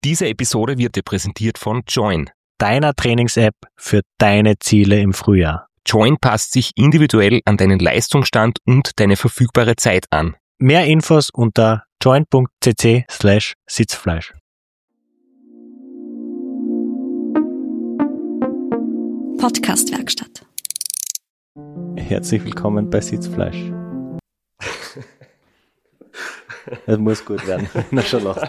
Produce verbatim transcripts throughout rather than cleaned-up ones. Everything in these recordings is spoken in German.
Diese Episode wird dir präsentiert von Join, deiner Trainings-App für deine Ziele im Frühjahr. Join passt sich individuell an deinen Leistungsstand und deine verfügbare Zeit an. Mehr Infos unter join.cc slash Sitzfleisch. Podcast-Werkstatt. Herzlich willkommen bei Sitzfleisch. Das muss gut werden. Na schon lacht.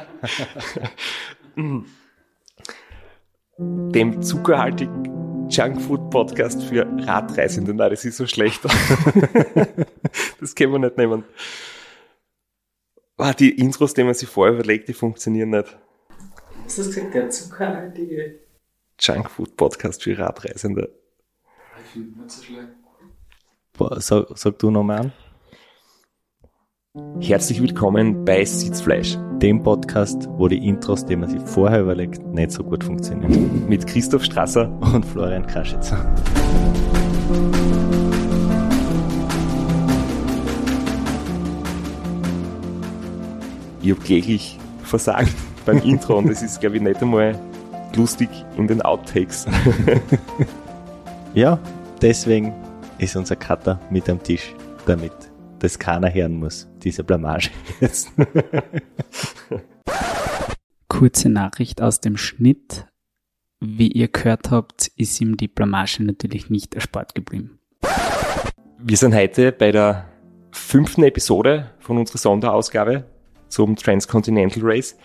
Dem zuckerhaltigen Junkfood-Podcast für Radreisende. Nein, das ist so schlecht. Das können wir nicht nehmen. Ah, die Intros, die man sich vorher überlegt, die funktionieren nicht. Was hast du gesagt? Der zuckerhaltige Junkfood-Podcast für Radreisende. Ich finde nicht so schlecht. Boah, sag, sag du nochmal an. Herzlich willkommen bei Sitzfleisch. Dem Podcast, wo die Intros, die man sich vorher überlegt, nicht so gut funktionieren. Mit Christoph Strasser und Florian Kraschitzer. Ich habe kläglich versagt beim Intro und es ist, glaube ich, nicht einmal lustig in den Outtakes. Ja, deswegen ist unser Cutter mit am Tisch, damit das keiner hören muss, diese Blamage jetzt. Kurze Nachricht aus dem Schnitt. Wie ihr gehört habt, ist ihm die Blamage natürlich nicht erspart geblieben. Wir sind heute bei der fünften Episode von unserer Sonderausgabe zum Transcontinental Race.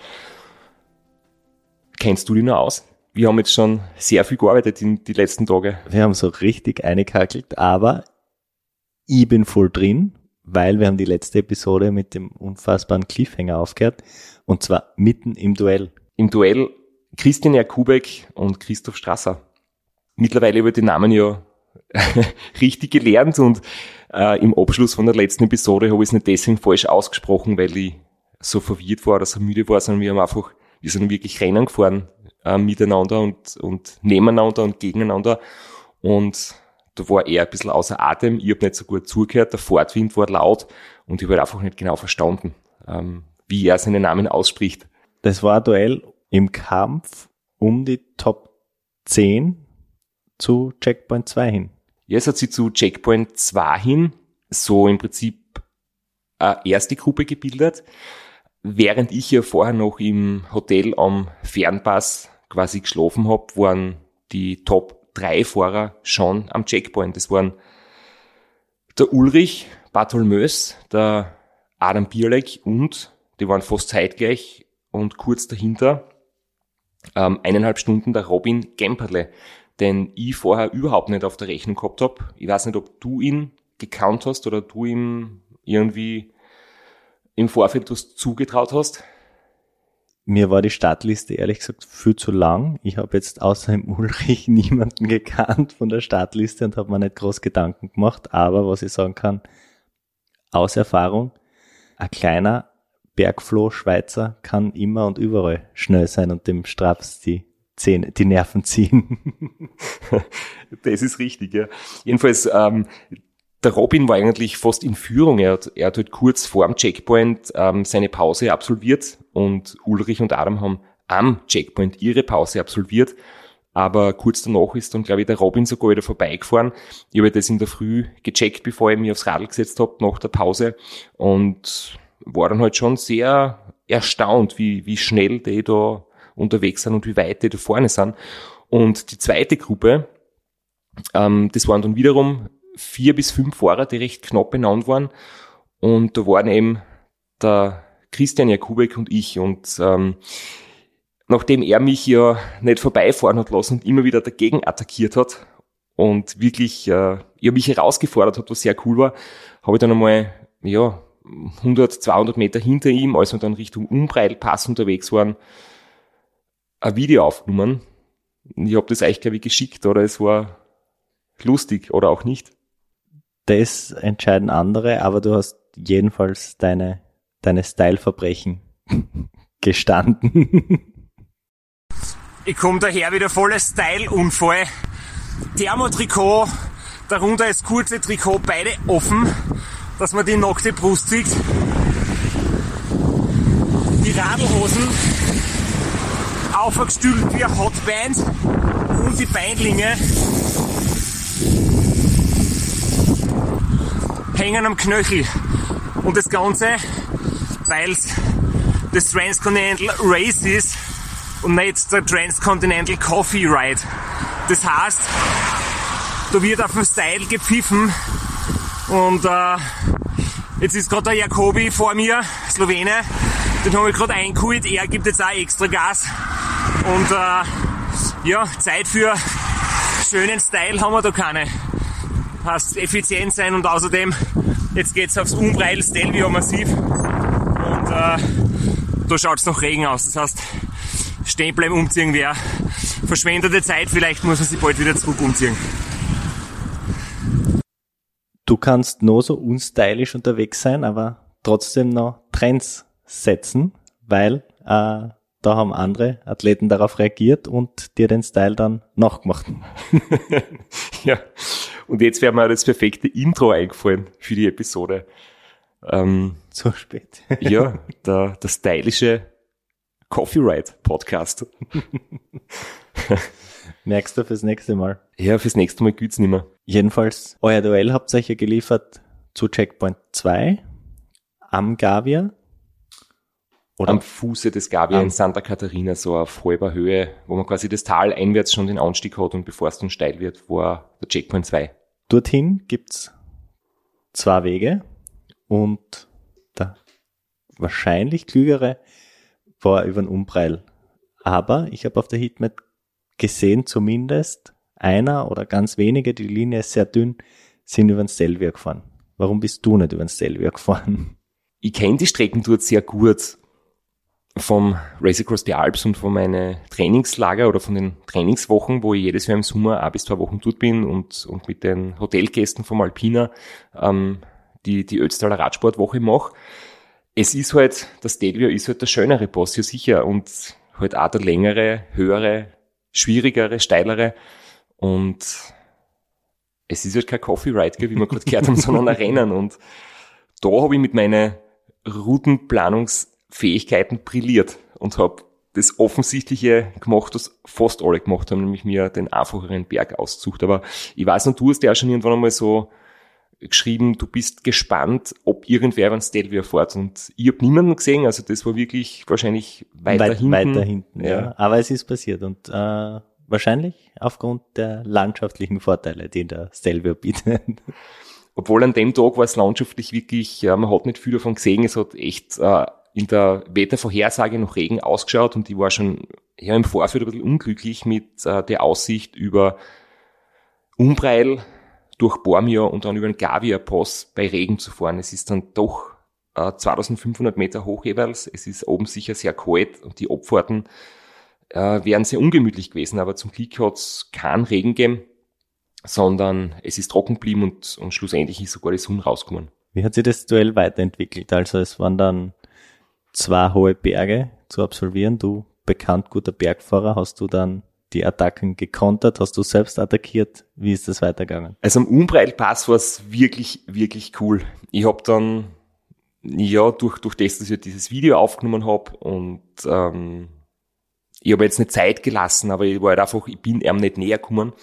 Kennst du dich noch aus? Wir haben jetzt schon sehr viel gearbeitet in die letzten Tage. Wir haben so richtig eingekackelt, aber ich bin voll drin, weil wir haben die letzte Episode mit dem unfassbaren Cliffhanger aufgehört, und zwar mitten im Duell. Im Duell Christian Jakubek und Christoph Strasser. Mittlerweile habe ich den Namen ja richtig gelernt und äh, im Abschluss von der letzten Episode habe ich es nicht deswegen falsch ausgesprochen, weil ich so verwirrt war oder so müde war, sondern wir haben einfach, wir sind wirklich Rennen gefahren äh, miteinander und, und nebeneinander und gegeneinander, und da war er ein bisschen außer Atem, ich habe nicht so gut zugehört, der Fahrtwind war laut und ich habe halt einfach nicht genau verstanden, ähm, wie er seinen Namen ausspricht. Das war ein Duell im Kampf um die Top zehn zu Checkpoint zwei hin. Ja, es hat sich zu Checkpoint zwei hin so im Prinzip eine erste Gruppe gebildet, während ich ja vorher noch im Hotel am Fernpass quasi geschlafen habe, waren die Top drei Fahrer schon am Checkpoint. Das waren der Ulrich Bartholmös, der Adam Bierleck und die waren fast zeitgleich und kurz dahinter ähm, eineinhalb Stunden der Robin Gemperle, den ich vorher überhaupt nicht auf der Rechnung gehabt habe. Ich weiß nicht, ob du ihn gekannt hast oder du ihm irgendwie im Vorfeld was zugetraut hast. Mir war die Startliste ehrlich gesagt viel zu lang. Ich habe jetzt außer dem Ulrich niemanden gekannt von der Startliste und habe mir nicht groß Gedanken gemacht. Aber was ich sagen kann, aus Erfahrung, ein kleiner Bergfloh-Schweizer kann immer und überall schnell sein und dem Straps die Zähne, die Nerven ziehen. Das ist richtig, ja. Jedenfalls, ähm, der Robin war eigentlich fast in Führung. Er hat, er hat halt kurz vor dem Checkpoint ähm, seine Pause absolviert und Ulrich und Adam haben am Checkpoint ihre Pause absolviert. Aber kurz danach ist dann, glaube ich, der Robin sogar wieder vorbeigefahren. Ich habe das in der Früh gecheckt, bevor ich mich aufs Radl gesetzt habe, nach der Pause. Und war dann halt schon sehr erstaunt, wie, wie schnell die da unterwegs sind und wie weit die da vorne sind. Und die zweite Gruppe, ähm, das waren dann wiederum vier bis fünf Fahrer, die recht knapp benannt waren. Und da waren eben der Christian Jakubek und ich. Und ähm, nachdem er mich ja nicht vorbeifahren hat lassen und immer wieder dagegen attackiert hat und wirklich äh, ja, mich herausgefordert hat, was sehr cool war, habe ich dann einmal ja hundert, zweihundert Meter hinter ihm, als wir dann Richtung Umbreilpass unterwegs waren, ein Video aufgenommen. Ich habe das euch, glaube ich, geschickt, oder es war lustig oder auch nicht. Das entscheiden andere, aber du hast jedenfalls deine, deine Style-Verbrechen gestanden. Ich komme daher wieder voller Style-Unfall. Thermotrikot, darunter das kurze Trikot, beide offen, dass man die nackte Brust sieht. Die Radlhosen aufgestülpt wie ein Hotband und die Beinlinge hängen am Knöchel. Und das Ganze, weil es das Transcontinental Race ist und nicht der Transcontinental Coffee Ride. Das heißt, da wird auf den Style gepfiffen und äh, jetzt ist gerade der Jacobi vor mir, Slowene, den habe ich gerade eingeholt, er gibt jetzt auch extra Gas und äh, ja, Zeit für schönen Style haben wir da keine. Heißt effizient sein und außerdem, jetzt geht's aufs Umbreil Stelvio massiv und äh, da schaut's nach Regen aus, das heißt, stehen bleiben, umziehen wäre verschwendete Zeit, vielleicht muss man sich bald wieder zurück umziehen. Du kannst nur so unstylisch unterwegs sein, aber trotzdem noch Trends setzen, weil äh, da haben andere Athleten darauf reagiert und dir den Style dann nachgemacht. Ja, und jetzt wäre mir das perfekte Intro eingefallen für die Episode. Ähm, Zu spät. Ja, der, der stylische Coffee Ride Podcast. Merkst du fürs nächste Mal. Ja, fürs nächste Mal gibt's nicht mehr. Jedenfalls, euer Duell habt ihr euch ja geliefert zu Checkpoint zwei am Gavia. Oder am Fuße des Gavia am in Santa Catarina, so auf halber Höhe, wo man quasi das Tal einwärts schon den Anstieg hat und bevor es dann steil wird, war der Checkpoint zwei. Dorthin gibt's zwei Wege und der wahrscheinlich klügere war über den Umbreil. Aber ich habe auf der Heatmap gesehen, zumindest einer oder ganz wenige, die Linie ist sehr dünn, sind über den Stelvio gefahren. Warum bist du nicht über den Stelvio gefahren? Ich kenne die Strecken dort sehr gut vom Race Across the Alps und von meinen Trainingslager oder von den Trainingswochen, wo ich jedes Jahr im Sommer ein bis zwei Wochen dort bin und, und mit den Hotelgästen vom Alpina ähm, die, die Ötztaler Radsportwoche mache. Es ist halt, das Stelvio ist halt der schönere Pass, ja sicher, und halt auch der längere, höhere, schwierigere, steilere und es ist halt kein Coffee Ride, wie wir gerade gehört haben, sondern ein Rennen und da habe ich mit meinen Routenplanungsfähigkeiten brilliert und habe das Offensichtliche gemacht, was fast alle gemacht haben, nämlich mir den einfacheren Berg ausgesucht. Aber ich weiß noch, du hast ja auch schon irgendwann einmal so geschrieben, du bist gespannt, ob irgendwer über den Stelvio fährt. Und ich habe niemanden gesehen, also das war wirklich wahrscheinlich weiter Weit, hinten. Weiter hinten, ja. Ja. Aber es ist passiert und äh, wahrscheinlich aufgrund der landschaftlichen Vorteile, die der Stelvio bietet. Obwohl an dem Tag war es landschaftlich wirklich, ja, man hat nicht viel davon gesehen, es hat echt äh, in der Wettervorhersage noch Regen ausgeschaut und ich war schon ja, im Vorfeld ein bisschen unglücklich mit äh, der Aussicht über Umbreil durch Bormio und dann über den Gavia-Pass bei Regen zu fahren. Es ist dann doch äh, zweitausendfünfhundert Meter hoch jeweils, es ist oben sicher sehr kalt und die Abfahrten äh, wären sehr ungemütlich gewesen, aber zum Glück hat es keinen Regen gegeben, sondern es ist trocken geblieben und, und schlussendlich ist sogar die Sonne rausgekommen. Wie hat sich das Duell weiterentwickelt? Also es waren dann zwei hohe Berge zu absolvieren. Du, bekannt guter Bergfahrer, hast du dann die Attacken gekontert? Hast du selbst attackiert? Wie ist das weitergegangen? Also am Umbreilpass war es wirklich, wirklich cool. Ich habe dann, ja, durch, durch das, dass ich dieses Video aufgenommen habe und ähm, ich habe jetzt nicht Zeit gelassen, aber ich war halt einfach, ich bin ihm nicht näher gekommen.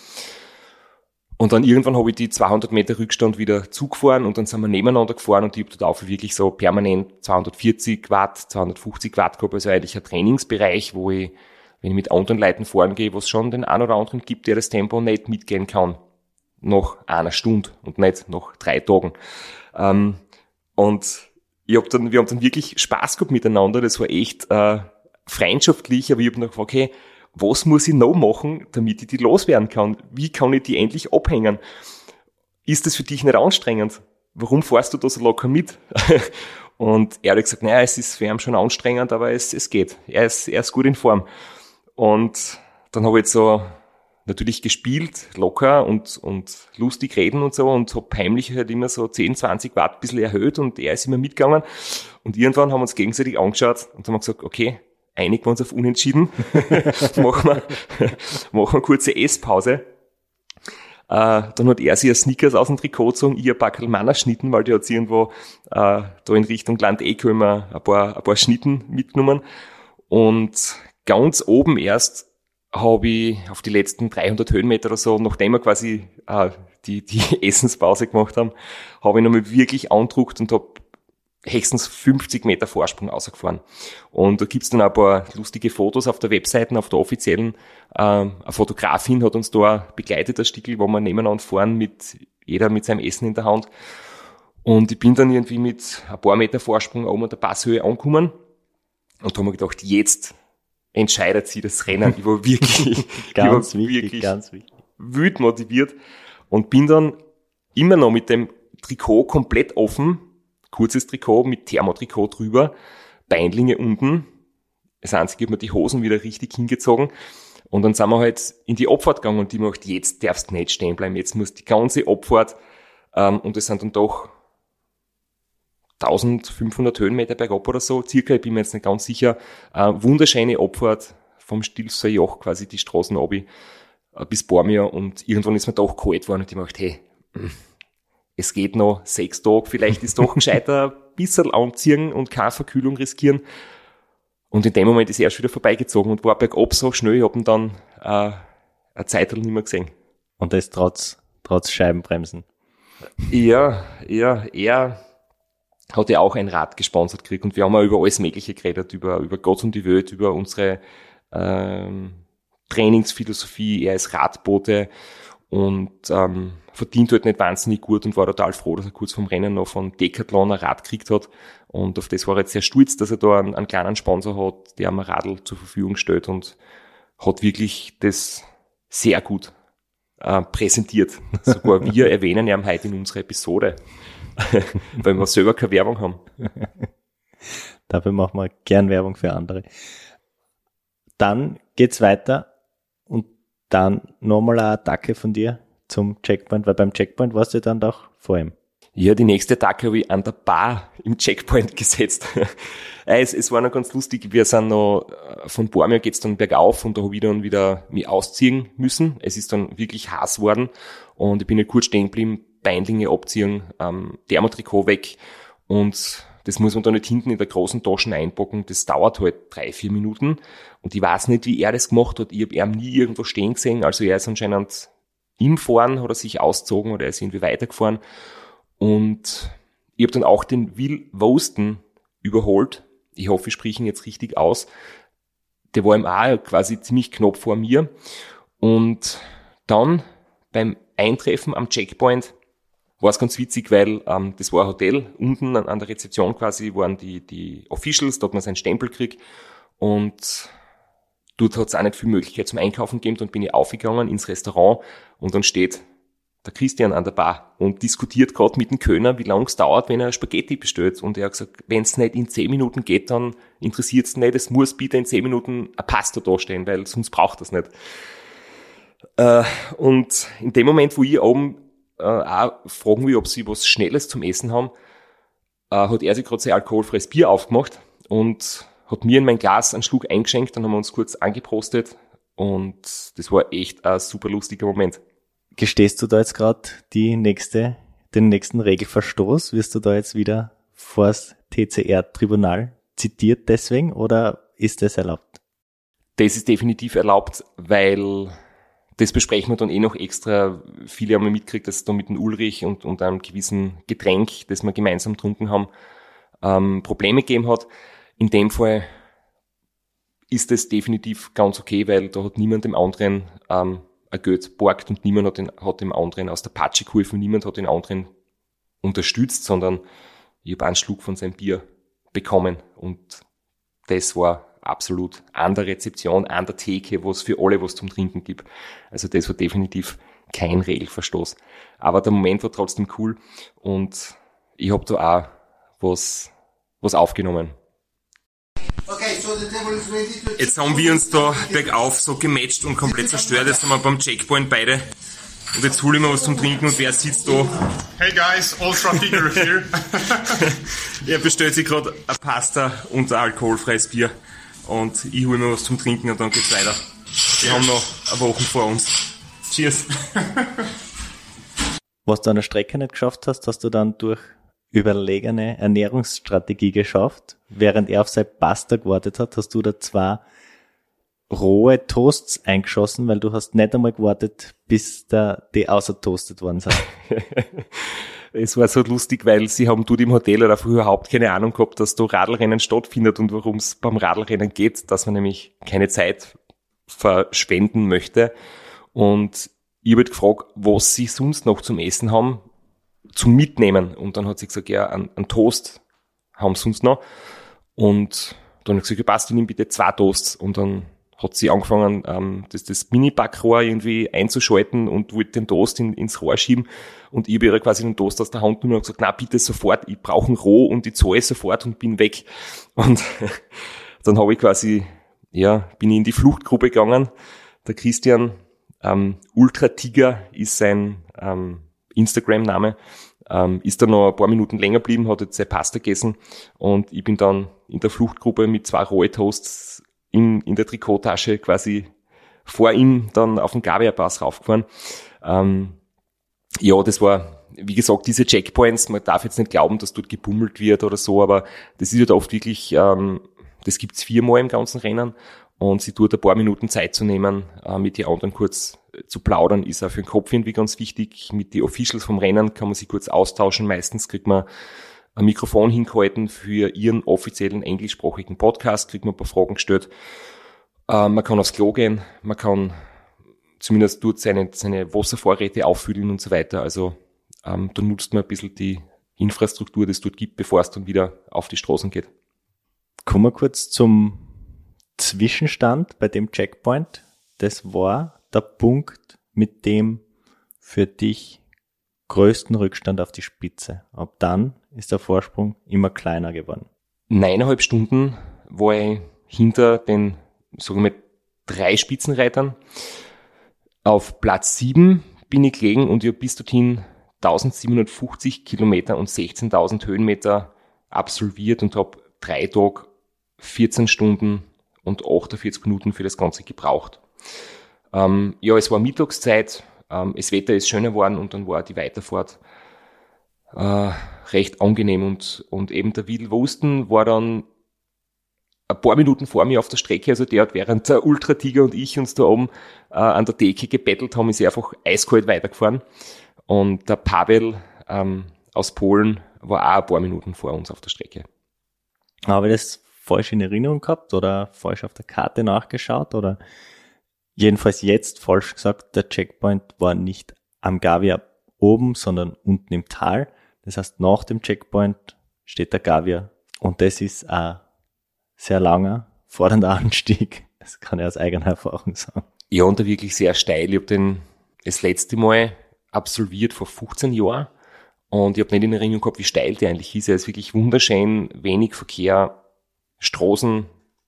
Und dann irgendwann habe ich die zweihundert Meter Rückstand wieder zugefahren und dann sind wir nebeneinander gefahren und ich habe dort auch wirklich so permanent zweihundertvierzig Watt, zweihundertfünfzig Watt gehabt, also eigentlich ein Trainingsbereich, wo ich, wenn ich mit anderen Leuten fahren gehe, wo es schon den einen oder anderen gibt, der das Tempo nicht mitgehen kann, nach einer Stunde und nicht nach drei Tagen. Ähm, und ich hab dann, wir haben dann wirklich Spaß gehabt miteinander, das war echt äh, freundschaftlich, aber ich habe dann gefragt, okay, was muss ich noch machen, damit ich die loswerden kann? Wie kann ich die endlich abhängen? Ist das für dich nicht anstrengend? Warum fährst du da so locker mit? Und er hat gesagt, naja, es ist für ihn schon anstrengend, aber es, es geht. Er ist, er ist gut in Form. Und dann habe ich jetzt so natürlich gespielt, locker und, und lustig reden und so und habe heimlich halt immer so zehn, zwanzig Watt ein bisschen erhöht und er ist immer mitgegangen. Und irgendwann haben wir uns gegenseitig angeschaut und haben gesagt, okay, einigen wir uns auf Unentschieden, machen wir, machen wir eine kurze Esspause. Äh, dann hat er sich ein Snickers aus dem Trikot gezogen, ich ein Packerl Manner Schnitten, weil die hat irgendwo äh, da in Richtung Land Eco immer ein paar, ein paar Schnitten mitgenommen. Und ganz oben erst habe ich auf die letzten dreihundert Höhenmeter oder so, nachdem wir quasi äh, die, die Essenspause gemacht haben, habe ich nochmal wirklich andruckt und habe höchstens fünfzig Meter Vorsprung rausgefahren. Und da gibt's dann ein paar lustige Fotos auf der Webseite, auf der offiziellen. Äh, eine Fotografin hat uns da begleitet, das Stickel, wo wir nebeneinander fahren, mit jeder mit seinem Essen in der Hand. Und ich bin dann irgendwie mit ein paar Meter Vorsprung oben an der Passhöhe angekommen und habe mir gedacht, jetzt entscheidet sie das Rennen. Ich war wirklich, ganz ich war wichtig, wirklich ganz wichtig. wild motiviert und bin dann immer noch mit dem Trikot komplett offen, kurzes Trikot mit Thermotrikot drüber, Beinlinge unten. Das Einzige, hat mir die Hosen wieder richtig hingezogen. Und dann sind wir halt in die Abfahrt gegangen und die macht, jetzt darfst du nicht stehen bleiben, jetzt muss die ganze Abfahrt, ähm, und es sind dann doch eintausendfünfhundert Höhenmeter bergab oder so, circa, ich bin mir jetzt nicht ganz sicher, äh, wunderschöne Abfahrt vom Stilfser Joch, quasi die Straßen runter, äh, bis Bormio, und irgendwann ist mir doch kalt geworden und ich dachte, hey, es geht noch sechs Tage, vielleicht ist doch gescheiter ein bisschen anziehen und keine Verkühlung riskieren. Und in dem Moment ist er erst wieder vorbeigezogen und war bergab so schnell, ich habe ihn dann äh, eine Zeit lang nicht mehr gesehen. Und das trotz, trotz Scheibenbremsen. Ja, ja, er hat ja auch ein Rad gesponsert gekriegt und wir haben auch über alles Mögliche geredet, über, über Gott und die Welt, über unsere ähm, Trainingsphilosophie. Er ist Radbote und ähm, verdient halt nicht wahnsinnig gut und war total froh, dass er kurz vorm Rennen noch von Decathlon ein Rad gekriegt hat. Und auf das war er jetzt sehr stolz, dass er da einen, einen kleinen Sponsor hat, der ihm ein Radl zur Verfügung stellt, und hat wirklich das sehr gut äh, präsentiert. Sogar wir erwähnen ihn heute in unserer Episode, weil wir selber keine Werbung haben. Dafür machen wir gern Werbung für andere. Dann geht's weiter und dann nochmal eine Attacke von dir zum Checkpoint, weil beim Checkpoint warst du dann doch vor ihm. Ja, die nächste Attacke habe ich an der Bar im Checkpoint gesetzt. es, es war noch ganz lustig, wir sind noch, von Bormio geht's dann bergauf und da habe ich dann wieder mich ausziehen müssen. Es ist dann wirklich heiß worden und ich bin ja kurz stehen geblieben, Beinlinge abziehen, ähm, Thermotrikot weg, und das muss man da nicht hinten in der großen Tasche einpacken. Das dauert halt drei, vier Minuten und ich weiß nicht, wie er das gemacht hat. Ich habe ihn nie irgendwo stehen gesehen, also er ist anscheinend im Fahren, hat er sich ausgezogen oder er ist irgendwie weitergefahren. Und ich habe dann auch den Will Wosten überholt. Ich hoffe, ich spreche ihn jetzt richtig aus. Der war im A quasi ziemlich knapp vor mir. Und dann beim Eintreffen am Checkpoint war es ganz witzig, weil ähm, das war ein Hotel. Unten an, an der Rezeption quasi waren die, die Officials, da hat man seinen Stempel gekriegt. Und dort hat es auch nicht viel Möglichkeit zum Einkaufen gegeben. Dann bin ich aufgegangen ins Restaurant und dann steht der Christian an der Bar und diskutiert gerade mit dem Kölner, wie lange es dauert, wenn er Spaghetti bestellt. Und er hat gesagt, wenn es nicht in zehn Minuten geht, dann interessiert es nicht. Es muss bitte in zehn Minuten ein Pasta dastehen, weil sonst braucht das nicht. Äh, und in dem Moment, wo ich oben äh, auch fragen will, ob sie was Schnelles zum Essen haben, äh, hat er sich gerade sein alkoholfreies Bier aufgemacht und hat mir in mein Glas einen Schluck eingeschenkt. Dann haben wir uns kurz angeprostet und das war echt ein super lustiger Moment. Gestehst du da jetzt gerade die nächste, den nächsten Regelverstoß? Wirst du da jetzt wieder vors T C R-Tribunal zitiert deswegen oder ist das erlaubt? Das ist definitiv erlaubt, weil das besprechen wir dann eh noch extra. Viele haben mitgekriegt, dass es da mit dem Ulrich und, und einem gewissen Getränk, das wir gemeinsam getrunken haben, ähm, Probleme gegeben hat. In dem Fall ist das definitiv ganz okay, weil da hat niemand dem anderen ähm, ein Geld borgt und niemand hat, den, hat dem anderen aus der Patsche geholfen, niemand hat den anderen unterstützt, sondern ich habe einen Schluck von seinem Bier bekommen und das war absolut an der Rezeption, an der Theke, wo es für alle was zum Trinken gibt. Also das war definitiv kein Regelverstoß. Aber der Moment war trotzdem cool und ich habe da auch was, was aufgenommen. Jetzt haben wir uns da bergauf so gematcht und komplett zerstört. Jetzt sind wir beim Checkpoint beide. Und jetzt hole ich mir was zum Trinken und wer sitzt da? Hey guys, Ultra Figure here. Er bestellt sich gerade ein Pasta und ein alkoholfreies Bier. Und ich hole mir was zum Trinken und dann geht's weiter. Wir haben noch eine Woche vor uns. Cheers. Was du an der Strecke nicht geschafft hast, hast du dann durch überlegene Ernährungsstrategie geschafft. Während er auf sein Pasta gewartet hat, hast du da zwei rohe Toasts eingeschossen, weil du hast nicht einmal gewartet, bis da die außertoastet worden sind. Es war so lustig, weil sie haben dort im Hotel oder früher überhaupt keine Ahnung gehabt, dass da Radlrennen stattfindet und worum es beim Radlrennen geht, dass man nämlich keine Zeit verschwenden möchte. Und ich habe halt gefragt, was sie sonst noch zum Essen haben, zum Mitnehmen. Und dann hat sie gesagt, ja, einen, einen Toast haben sie sonst noch. Und dann habe ich gesagt, ja, passt, ich nehme bitte zwei Toasts. Und dann hat sie angefangen, ähm, das, das Mini-Backrohr irgendwie einzuschalten und wollte den Toast in, ins Rohr schieben. Und ich habe ihr quasi den Toast aus der Hand genommen und gesagt, na bitte sofort, ich brauche ihn roh und ich zahle sofort und bin weg. Und dann habe ich quasi, ja, bin ich in die Fluchtgruppe gegangen. Der Christian, ähm, Ultra Tiger ist sein ähm, Instagram-Name, ähm, ist dann noch ein paar Minuten länger geblieben, hat jetzt seine Pasta gegessen und ich bin dann in der Fluchtgruppe mit zwei rohe Toasts in, in der Trikottasche quasi vor ihm dann auf den Gavia-Pass raufgefahren. Ähm, ja, das war, wie gesagt, diese Checkpoints, man darf jetzt nicht glauben, dass dort gebummelt wird oder so, aber das ist halt oft wirklich, ähm, das gibt's viermal im ganzen Rennen und sie tut ein paar Minuten Zeit zu nehmen, äh, mit den anderen kurz zu plaudern, ist auch für den Kopf irgendwie ganz wichtig. Mit den Officials vom Rennen kann man sich kurz austauschen. Meistens kriegt man ein Mikrofon hingehalten für ihren offiziellen englischsprachigen Podcast, kriegt man ein paar Fragen gestellt. Äh, man kann aufs Klo gehen, man kann zumindest dort seine, seine Wasservorräte auffüllen und so weiter. Also ähm, da nutzt man ein bisschen die Infrastruktur, die es dort gibt, bevor es dann wieder auf die Straßen geht. Kommen wir kurz zum Zwischenstand bei dem Checkpoint. Das war der Punkt mit dem für dich größten Rückstand auf die Spitze. Ab dann ist der Vorsprung immer kleiner geworden. Neuneinhalb Stunden war ich hinter den, sagen wir mal, drei Spitzenreitern. Auf Platz sieben bin ich gelegen und ich habe bis dorthin eintausendsiebenhundertfünfzig Kilometer und sechzehntausend Höhenmeter absolviert und habe drei Tage, vierzehn Stunden und achtundvierzig Minuten für das Ganze gebraucht. Ähm, ja, es war Mittagszeit, ähm, das Wetter ist schöner geworden und dann war die Weiterfahrt äh, recht angenehm und, und eben der Will Wosten war dann ein paar Minuten vor mir auf der Strecke, also der hat während der Ultra Tiger und ich uns da oben äh, an der Decke gebettelt haben, ist er einfach eiskalt weitergefahren und der Paweł ähm, aus Polen war auch ein paar Minuten vor uns auf der Strecke. Habe ich das falsch in Erinnerung gehabt oder falsch auf der Karte nachgeschaut oder jedenfalls jetzt falsch gesagt, der Checkpoint war nicht am Gavia oben, sondern unten im Tal. Das heißt, nach dem Checkpoint steht der Gavia und das ist ein sehr langer, fordernder Anstieg. Das kann ich aus eigener Erfahrung sagen. Ja, und da wirklich sehr steil. Ich habe den das letzte Mal absolviert vor fünfzehn Jahren und ich habe nicht in Erinnerung gehabt, wie steil der eigentlich ist. Er ist wirklich wunderschön, wenig Verkehr, Straßen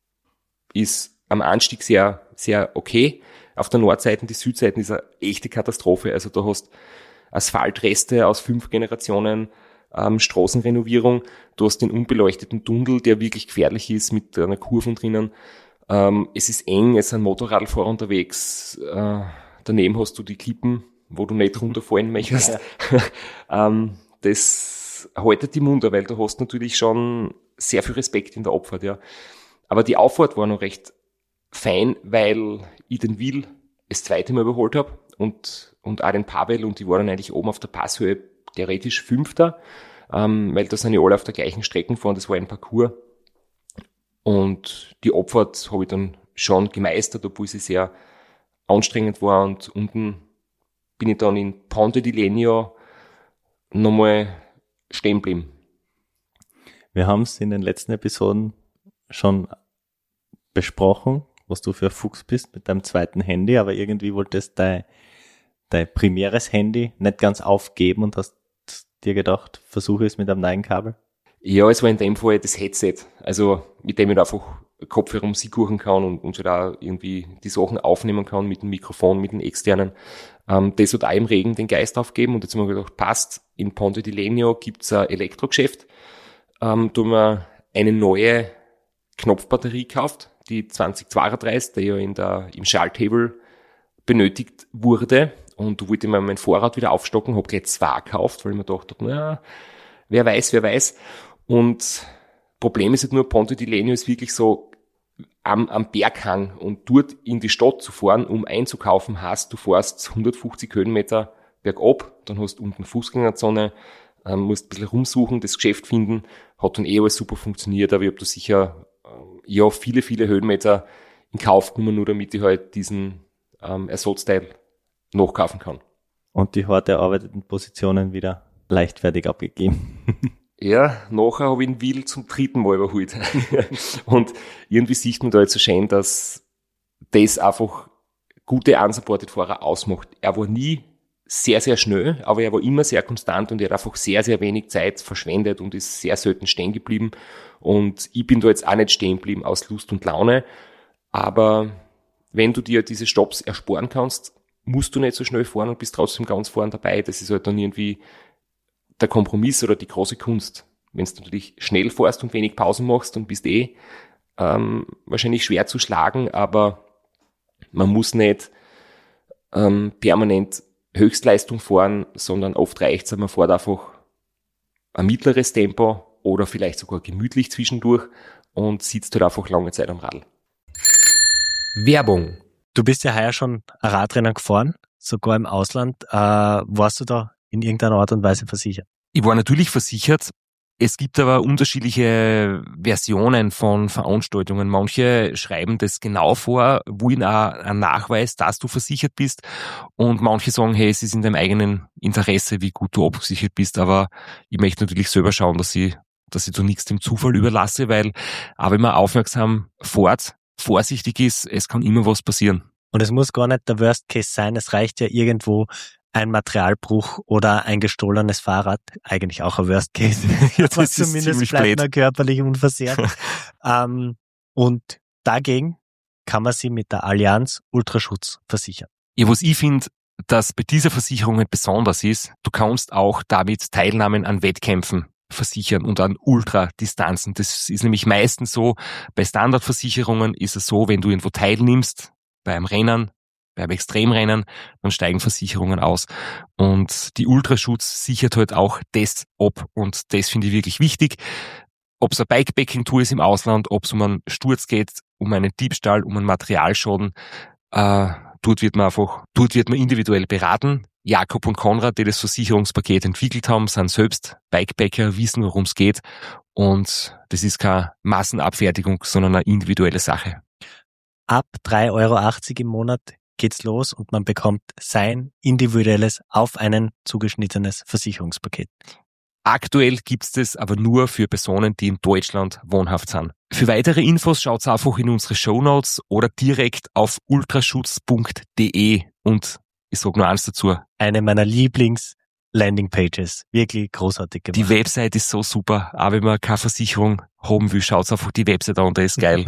ist am Anstieg sehr, sehr okay. Auf der Nordseite, die Südseite ist eine echte Katastrophe. Also da hast Asphaltreste aus fünf Generationen, ähm, Straßenrenovierung. Du hast den unbeleuchteten Tunnel, der wirklich gefährlich ist mit einer Kurve drinnen. Ähm, es ist eng, es sind Motorradfahrer unterwegs. Äh, daneben hast du die Klippen, wo du nicht runterfallen möchtest. Ja. ähm, das haltet die Munter, weil du hast natürlich schon sehr viel Respekt in der Abfahrt, ja. Aber die Auffahrt war noch recht fein, weil ich den Will das zweite Mal überholt habe und, und auch den Paweł und die waren dann eigentlich oben auf der Passhöhe theoretisch Fünfter, ähm, weil da sind ja alle auf der gleichen Strecke gefahren, das war ein Parcours. Und die Abfahrt habe ich dann schon gemeistert, obwohl sie sehr anstrengend war und unten bin ich dann in Ponte di Legno nochmal stehen geblieben. Wir haben es in den letzten Episoden schon besprochen, was du für ein Fuchs bist mit deinem zweiten Handy, aber irgendwie wolltest dein, dein primäres Handy nicht ganz aufgeben und hast dir gedacht, versuche es mit einem neuen Kabel? Ja, es war in dem Fall das Headset, also mit dem ich einfach Kopfhörer Musik hören kann und, und schon da irgendwie die Sachen aufnehmen kann mit dem Mikrofon, mit dem externen. Ähm, das hat auch im Regen den Geist aufgeben und jetzt haben wir gedacht, passt, in Ponte di Legno gibt's ein Elektrogeschäft. Ähm, da haben wir eine neue Knopfbatterie gekauft, die zwanzig zweiunddreißig, die ja in der, im Schalthebel benötigt wurde. Und da wollte ich mal mein Vorrat wieder aufstocken, habe gleich zwei gekauft, weil ich mir gedacht habe, na, wer weiß, wer weiß. Und Problem ist halt nur, Ponte di Legno ist wirklich so am, am Berghang und dort in die Stadt zu fahren, um einzukaufen, heißt, du fährst hundertfünfzig Höhenmeter bergab, dann hast du unten Fußgängerzone, ähm, musst ein bisschen rumsuchen, das Geschäft finden, hat dann eh alles super funktioniert, aber ich habe da sicher ähm, ja viele, viele Höhenmeter in Kauf genommen, nur damit ich halt diesen ähm, Ersatzteil nachkaufen kann. Und die hart erarbeiteten Positionen wieder leichtfertig abgegeben. Ja, nachher habe ich ihn Will zum dritten Mal überholt. Und irgendwie sieht man da jetzt so schön, dass das einfach gute Unsupported-Fahrer ausmacht. Er war nie sehr, sehr schnell, aber er war immer sehr konstant und er hat einfach sehr, sehr wenig Zeit verschwendet und ist sehr selten stehen geblieben. Und ich bin da jetzt auch nicht stehen geblieben aus Lust und Laune. Aber wenn du dir diese Stopps ersparen kannst, musst du nicht so schnell fahren und bist trotzdem ganz vorne dabei. Das ist halt dann irgendwie der Kompromiss oder die große Kunst. Wenn du natürlich schnell fährst und wenig Pausen machst, dann bist eh ähm, wahrscheinlich schwer zu schlagen, aber man muss nicht ähm, permanent Höchstleistung fahren, sondern oft reicht's, man fährt einfach ein mittleres Tempo oder vielleicht sogar gemütlich zwischendurch und sitzt halt einfach lange Zeit am Radl. Werbung. Du bist ja heuer schon ein Radrennen gefahren, sogar im Ausland. Äh, warst du da in irgendeiner Art und Weise versichert? Ich war natürlich versichert. Es gibt aber unterschiedliche Versionen von Veranstaltungen. Manche schreiben das genau vor, wollen auch einen Nachweis, dass du versichert bist. Und manche sagen, hey, es ist in deinem eigenen Interesse, wie gut du abgesichert bist. Aber ich möchte natürlich selber schauen, dass ich, dass ich da nichts dem Zufall überlasse, weil auch wenn man aufmerksam fährt, vorsichtig ist, es kann immer was passieren. Und es muss gar nicht der Worst Case sein. Es reicht ja irgendwo ein Materialbruch oder ein gestohlenes Fahrrad, eigentlich auch ein Worst Case. Ja, aber zumindest bleibt man körperlich unversehrt. ähm, und dagegen kann man sie mit der Allianz Ultraschutz versichern. Ja, was ich finde, dass bei dieser Versicherung besonders ist, du kannst auch damit Teilnahmen an Wettkämpfen versichern und an Ultradistanzen. Das ist nämlich meistens so, bei Standardversicherungen ist es so, wenn du irgendwo teilnimmst, bei einem Rennen, beim Extremrennen, dann steigen Versicherungen aus. Und die Ultraschutz sichert halt auch das ab. Und das finde ich wirklich wichtig. Ob es eine Bikepacking-Tour ist im Ausland, ob es um einen Sturz geht, um einen Diebstahl, um einen Materialschaden, äh, dort wird man einfach, dort wird man individuell beraten. Jakob und Konrad, die das Versicherungspaket entwickelt haben, sind selbst Bikepacker, wissen, worum es geht. Und das ist keine Massenabfertigung, sondern eine individuelle Sache. Ab drei Euro achtzig im Monat geht's los und man bekommt sein individuelles, auf einen zugeschnittenes Versicherungspaket. Aktuell gibt's das aber nur für Personen, die in Deutschland wohnhaft sind. Für weitere Infos schaut's einfach in unsere Shownotes oder direkt auf ultraschutz punkt de und ich sag nur eins dazu. Eine meiner Lieblings-Landingpages. Wirklich großartig gemacht. Die Website ist so super. Auch wenn man keine Versicherung haben will, schaut's einfach die Website an, der ist geil.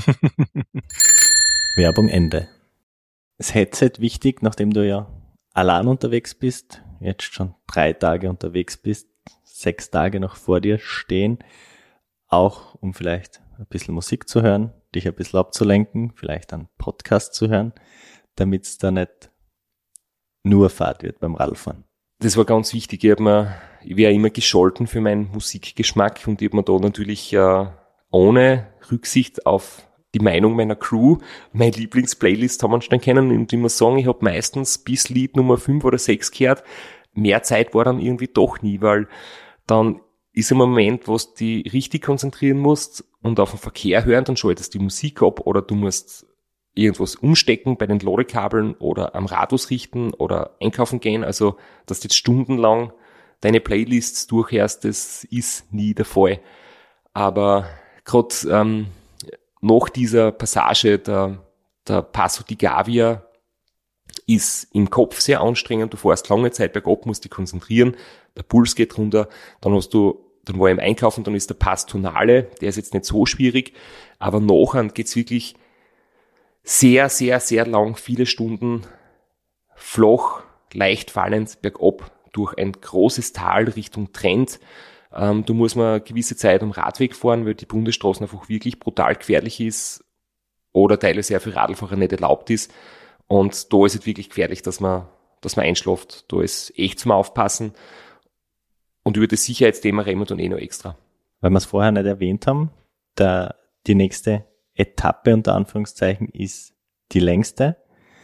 Werbung Ende. Das Headset wichtig, nachdem du ja allein unterwegs bist, jetzt schon drei Tage unterwegs bist, sechs Tage noch vor dir stehen, auch um vielleicht ein bisschen Musik zu hören, dich ein bisschen abzulenken, vielleicht einen Podcast zu hören, damit es da nicht nur Fahrt wird beim Radfahren. Das war ganz wichtig. Ich, hab mir, ich wäre immer gescholten für meinen Musikgeschmack und ich habe mir da natürlich äh, ohne Rücksicht auf die Meinung meiner Crew meine Lieblingsplaylist zusammenstellen können und ich muss sagen, ich habe meistens bis Lied Nummer fünf oder sechs gehört. Mehr Zeit war dann irgendwie doch nie, weil dann ist ein Moment, wo du dich richtig konzentrieren musst und auf den Verkehr hören, dann schaltest du die Musik ab oder du musst irgendwas umstecken bei den Ladekabeln oder am Rad ausrichten oder einkaufen gehen. Also, dass du jetzt stundenlang deine Playlists durchhörst, das ist nie der Fall. Aber gerade ähm, nach dieser Passage der, der Passo di Gavia ist im Kopf sehr anstrengend. Du fährst lange Zeit bergab, musst dich konzentrieren, der Puls geht runter, dann hast du, dann war ich im Einkaufen, dann ist der Pass Tonale, der ist jetzt nicht so schwierig, aber nachher geht's wirklich sehr, sehr, sehr lang, viele Stunden flach, leicht fallend bergab durch ein großes Tal Richtung Trent. Ähm, da muss man eine gewisse Zeit am Radweg fahren, weil die Bundesstraßen einfach wirklich brutal gefährlich ist oder teilweise auch für Radlfahrer nicht erlaubt ist. Und da ist es wirklich gefährlich, dass man, dass man einschläft. Da ist echt zum Aufpassen. Und über das Sicherheitsthema reden wir dann eh noch extra. Weil wir es vorher nicht erwähnt haben, der, die nächste Etappe unter Anführungszeichen ist die längste.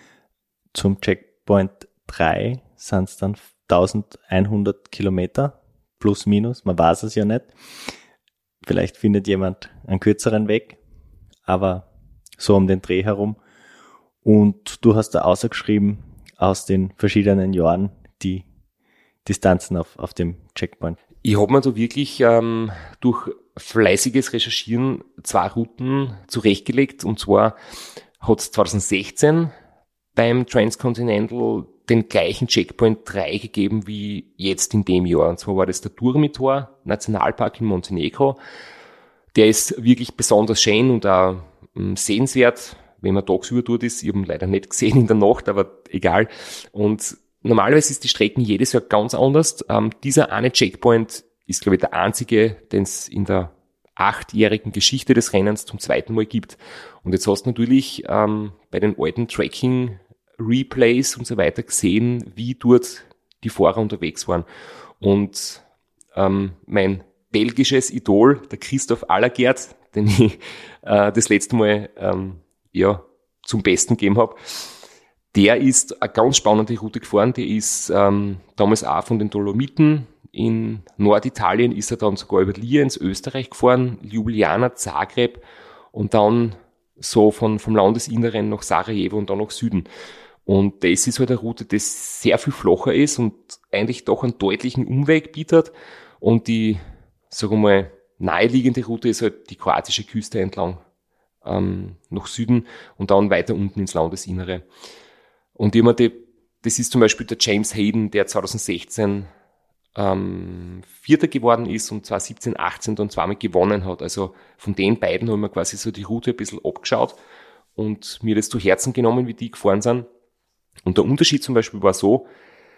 Zum Checkpoint drei sind es dann eintausendeinhundert Kilometer, plus minus, man weiß es ja nicht. Vielleicht findet jemand einen kürzeren Weg, aber so um den Dreh herum. Und du hast da ausgeschrieben aus den verschiedenen Jahren die Distanzen auf, auf dem Checkpoint. Ich habe mir da wirklich ähm, durch fleißiges Recherchieren zwei Routen zurechtgelegt. Und zwar hat es zwanzig sechzehn beim Transcontinental den gleichen Checkpoint drei gegeben wie jetzt in dem Jahr. Und zwar war das der Durmitor Nationalpark in Montenegro. Der ist wirklich besonders schön und auch ähm, sehenswert, wenn man tagsüber dort ist. Ich habe ihn leider nicht gesehen in der Nacht, aber egal. Und normalerweise ist die Strecke jedes Jahr ganz anders. Ähm, dieser eine Checkpoint ist, glaube ich, der einzige, den es in der achtjährigen Geschichte des Rennens zum zweiten Mal gibt. Und jetzt hast du natürlich ähm, bei den alten Tracking-Replays und so weiter gesehen, wie dort die Fahrer unterwegs waren. Und ähm, mein belgisches Idol, der Christoph Allergert, den ich äh, das letzte Mal ähm, ja, zum Besten gegeben habe, der ist eine ganz spannende Route gefahren. Der ist ähm, damals auch von den Dolomiten in Norditalien, ist er dann sogar über Lienz, Österreich gefahren, Ljubljana, Zagreb und dann so von, vom Landesinneren nach Sarajevo und dann nach Süden. Und das ist halt eine Route, die sehr viel flacher ist und eigentlich doch einen deutlichen Umweg bietet. Und die, sagen wir mal, naheliegende Route ist halt die kroatische Küste entlang ähm, nach Süden und dann weiter unten ins Landesinnere. Und jemand, das ist zum Beispiel der James Hayden, der zwanzig sechzehn ähm, Vierter geworden ist und zwanzig siebzehn, achtzehn dann zweimal gewonnen hat. Also von den beiden haben wir quasi so die Route ein bisschen abgeschaut und mir das zu Herzen genommen, wie die gefahren sind. Und der Unterschied zum Beispiel war so,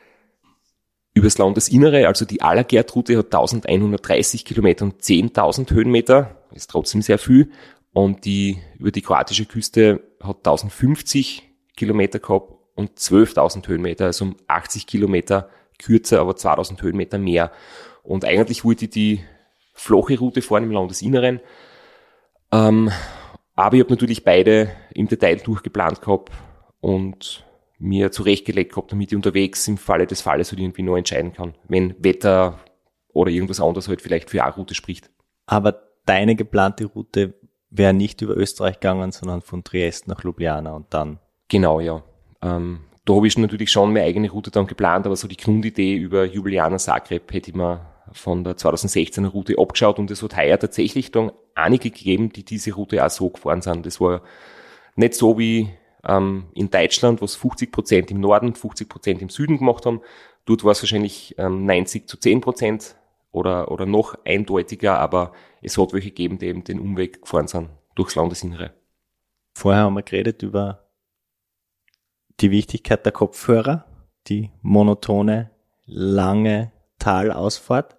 übers Landesinnere, also die Allergert-Route hat eintausendeinhundertdreißig Kilometer und zehntausend Höhenmeter, ist trotzdem sehr viel. Und die über die kroatische Küste hat eintausendfünfzig Kilometer gehabt und zwölftausend Höhenmeter, also um achtzig Kilometer kürzer, aber zweitausend Höhenmeter mehr. Und eigentlich wollte ich die flache Route fahren im Landesinneren. Ähm, aber ich habe natürlich beide im Detail durchgeplant gehabt und mir zurechtgelegt gehabt, damit ich unterwegs im Falle des Falles halt irgendwie noch entscheiden kann, wenn Wetter oder irgendwas anderes halt vielleicht für eine Route spricht. Aber deine geplante Route wäre nicht über Österreich gegangen, sondern von Triest nach Ljubljana und dann? Genau, ja. Ähm, da habe ich natürlich schon meine eigene Route dann geplant, aber so die Grundidee über Ljubljana, Zagreb hätte ich mir von der zwanzig sechzehner Route abgeschaut und es hat heuer tatsächlich dann einige gegeben, die diese Route auch so gefahren sind. Das war nicht so wie ähm, in Deutschland, was fünfzig Prozent im Norden, fünfzig Prozent im Süden gemacht haben. Dort war es wahrscheinlich ähm, neunzig zu zehn Prozent oder, oder noch eindeutiger, aber es hat welche gegeben, die eben den Umweg gefahren sind durchs Landesinnere. Vorher haben wir geredet über die Wichtigkeit der Kopfhörer, die monotone, lange Talausfahrt.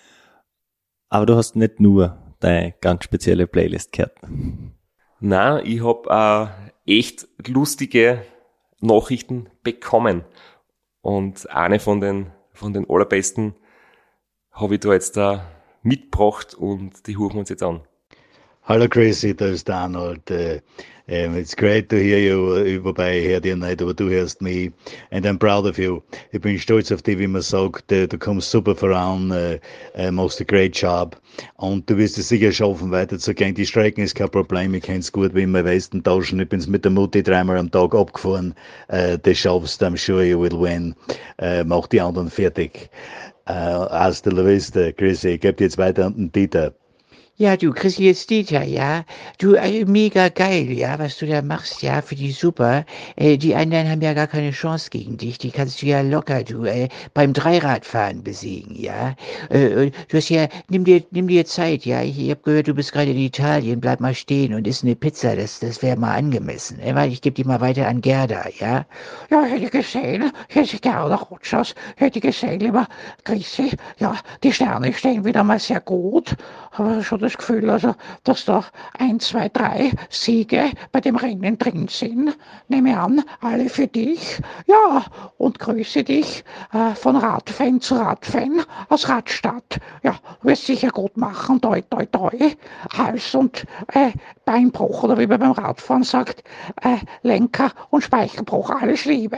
Aber du hast nicht nur deine ganz spezielle Playlist gehört. Nein, ich habe äh, echt lustige Nachrichten bekommen. Und eine von den, von den allerbesten habe ich da jetzt da mitgebracht und die hören wir uns jetzt an. Hallo Chrissy, da ist Arnold. Uh, um, it's great to hear you, wobei ich höre dich nicht, aber du hörst mich. And I'm proud of you. Ich bin stolz auf dich, wie man sagt. Du, du kommst super voran, uh, uh, machst a great job. Und du wirst es sicher schaffen, weiterzugehen. Die Strecken ist kein Problem, ich kenn's gut, wie immer Westen tauschen. Ich bin's mit der Mutti dreimal am Tag abgefahren. Uh, das schaffst du, I'm sure you will win. Uh, mach die anderen fertig. Uh, hasta la vista, Chrissy. Ich gebe dir jetzt weiter an den Dieter. Ja, du, Chrissy, jetzt Dieter, ja. Du, äh, mega geil, ja, was du da machst, ja, für die super. Äh, die anderen haben ja gar keine Chance gegen dich. Die kannst du ja locker, du, äh, beim Dreiradfahren besiegen, ja. Äh, du hast ja, nimm dir, nimm dir Zeit, ja. Ich, ich hab gehört, du bist gerade in Italien, bleib mal stehen und isst eine Pizza, das, das wäre mal angemessen. Äh, weil ich gebe die mal weiter an Gerda, ja. Ja, hätte gesehen, hätte gerne Rutschers, hätte gesehen, lieber Chrissy, ja, die Sterne stehen wieder mal sehr gut, aber schon das Gefühl, also, dass da ein, zwei, drei Siege bei dem Rennen drin sind. Nehme an, alle für dich. Ja, und grüße dich äh, von Radfan zu Radfan aus Radstadt. Ja, wirst sicher gut machen, toi, toi, toi. Hals- und äh, Beinbruch, oder wie man beim Radfahren sagt, äh, Lenker- und Speichelbruch, alles Liebe.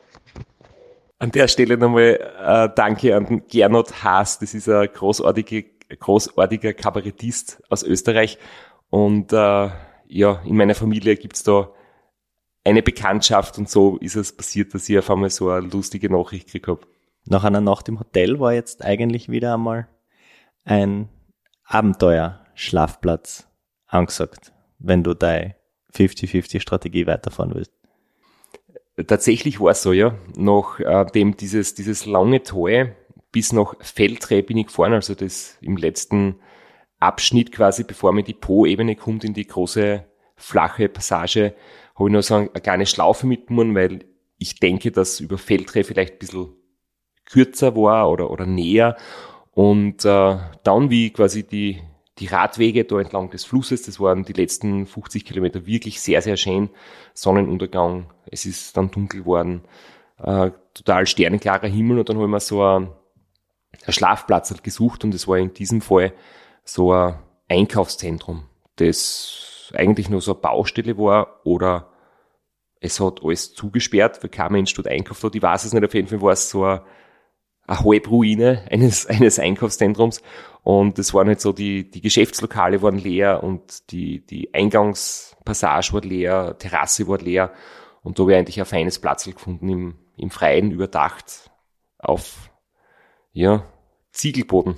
An der Stelle nochmal äh, danke an Gernot Haas, das ist ein großartiger, großartiger Kabarettist aus Österreich und äh, ja, in meiner Familie gibt's da eine Bekanntschaft und so ist es passiert, dass ich auf einmal so eine lustige Nachricht gekriegt habe. Nach einer Nacht im Hotel war jetzt eigentlich wieder einmal ein Abenteuer-Schlafplatz angesagt, wenn du deine fünfzig fünfzig Strategie weiterfahren willst. Tatsächlich war es so, ja. Nachdem dieses, dieses lange Tal bis nach Veltre bin ich gefahren, also das im letzten Abschnitt quasi, bevor man in die Po-Ebene kommt, in die große flache Passage, habe ich noch so eine kleine Schlaufe mitgenommen, weil ich denke, dass über Veltre vielleicht ein bisschen kürzer war oder, oder näher. Und äh, dann, wie quasi die Die Radwege da entlang des Flusses, das waren die letzten fünfzig Kilometer wirklich sehr, sehr schön. Sonnenuntergang, es ist dann dunkel geworden, äh, total sternenklarer Himmel und dann haben wir so ein, ein Schlafplatz halt gesucht und es war in diesem Fall so ein Einkaufszentrum, das eigentlich nur so eine Baustelle war oder es hat alles zugesperrt, weil kein Mensch dort einkauft hat. Ich weiß es nicht, auf jeden Fall war es so eine, eine Halbruine eines, eines Einkaufszentrums. Und es waren halt so, die, die Geschäftslokale waren leer und die, die Eingangspassage war leer, Terrasse war leer. Und da habe ich eigentlich ein feines Platzl gefunden im, im Freien, überdacht, auf, ja, Ziegelboden.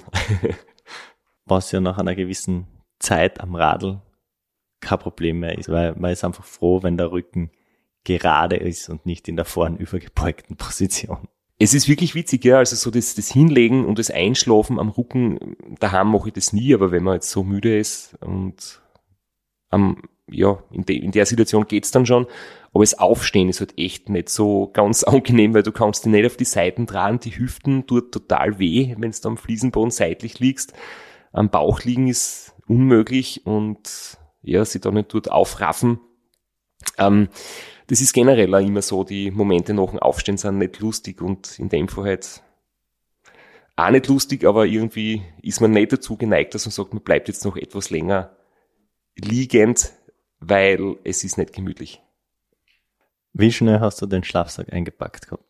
Was ja nach einer gewissen Zeit am Radl kein Problem mehr ist, weil man ist einfach froh, wenn der Rücken gerade ist und nicht in der vorn übergebeugten Position. Es ist wirklich witzig, ja, also so das, das Hinlegen und das Einschlafen am Rücken, daheim mache ich das nie, aber wenn man jetzt so müde ist und am, ja, in, de, in der Situation geht's dann schon, aber das Aufstehen ist halt echt nicht so ganz angenehm, weil du kannst dich nicht auf die Seiten drehen, die Hüften tut total weh, wenn du am Fliesenboden seitlich liegst, am Bauch liegen ist unmöglich und ja, sich da nicht dort aufraffen. Ähm, Das ist generell auch immer so, die Momente nach dem Aufstehen sind nicht lustig und in dem Fall halt auch nicht lustig, aber irgendwie ist man nicht dazu geneigt, dass man sagt, man bleibt jetzt noch etwas länger liegend, weil es ist nicht gemütlich. Wie schnell hast du den Schlafsack eingepackt gehabt?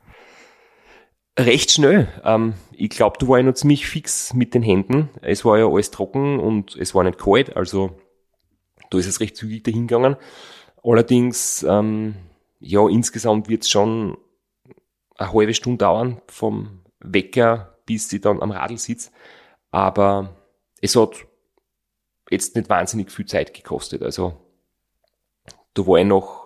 Recht schnell. Ähm, ich glaube, da war ich noch ziemlich fix mit den Händen. Es war ja alles trocken und es war nicht kalt, also da ist es recht zügig dahin gegangen. Allerdings, ähm, ja, insgesamt wird es schon eine halbe Stunde dauern, vom Wecker bis ich dann am Radl sitze. Aber es hat jetzt nicht wahnsinnig viel Zeit gekostet. Also da war ich noch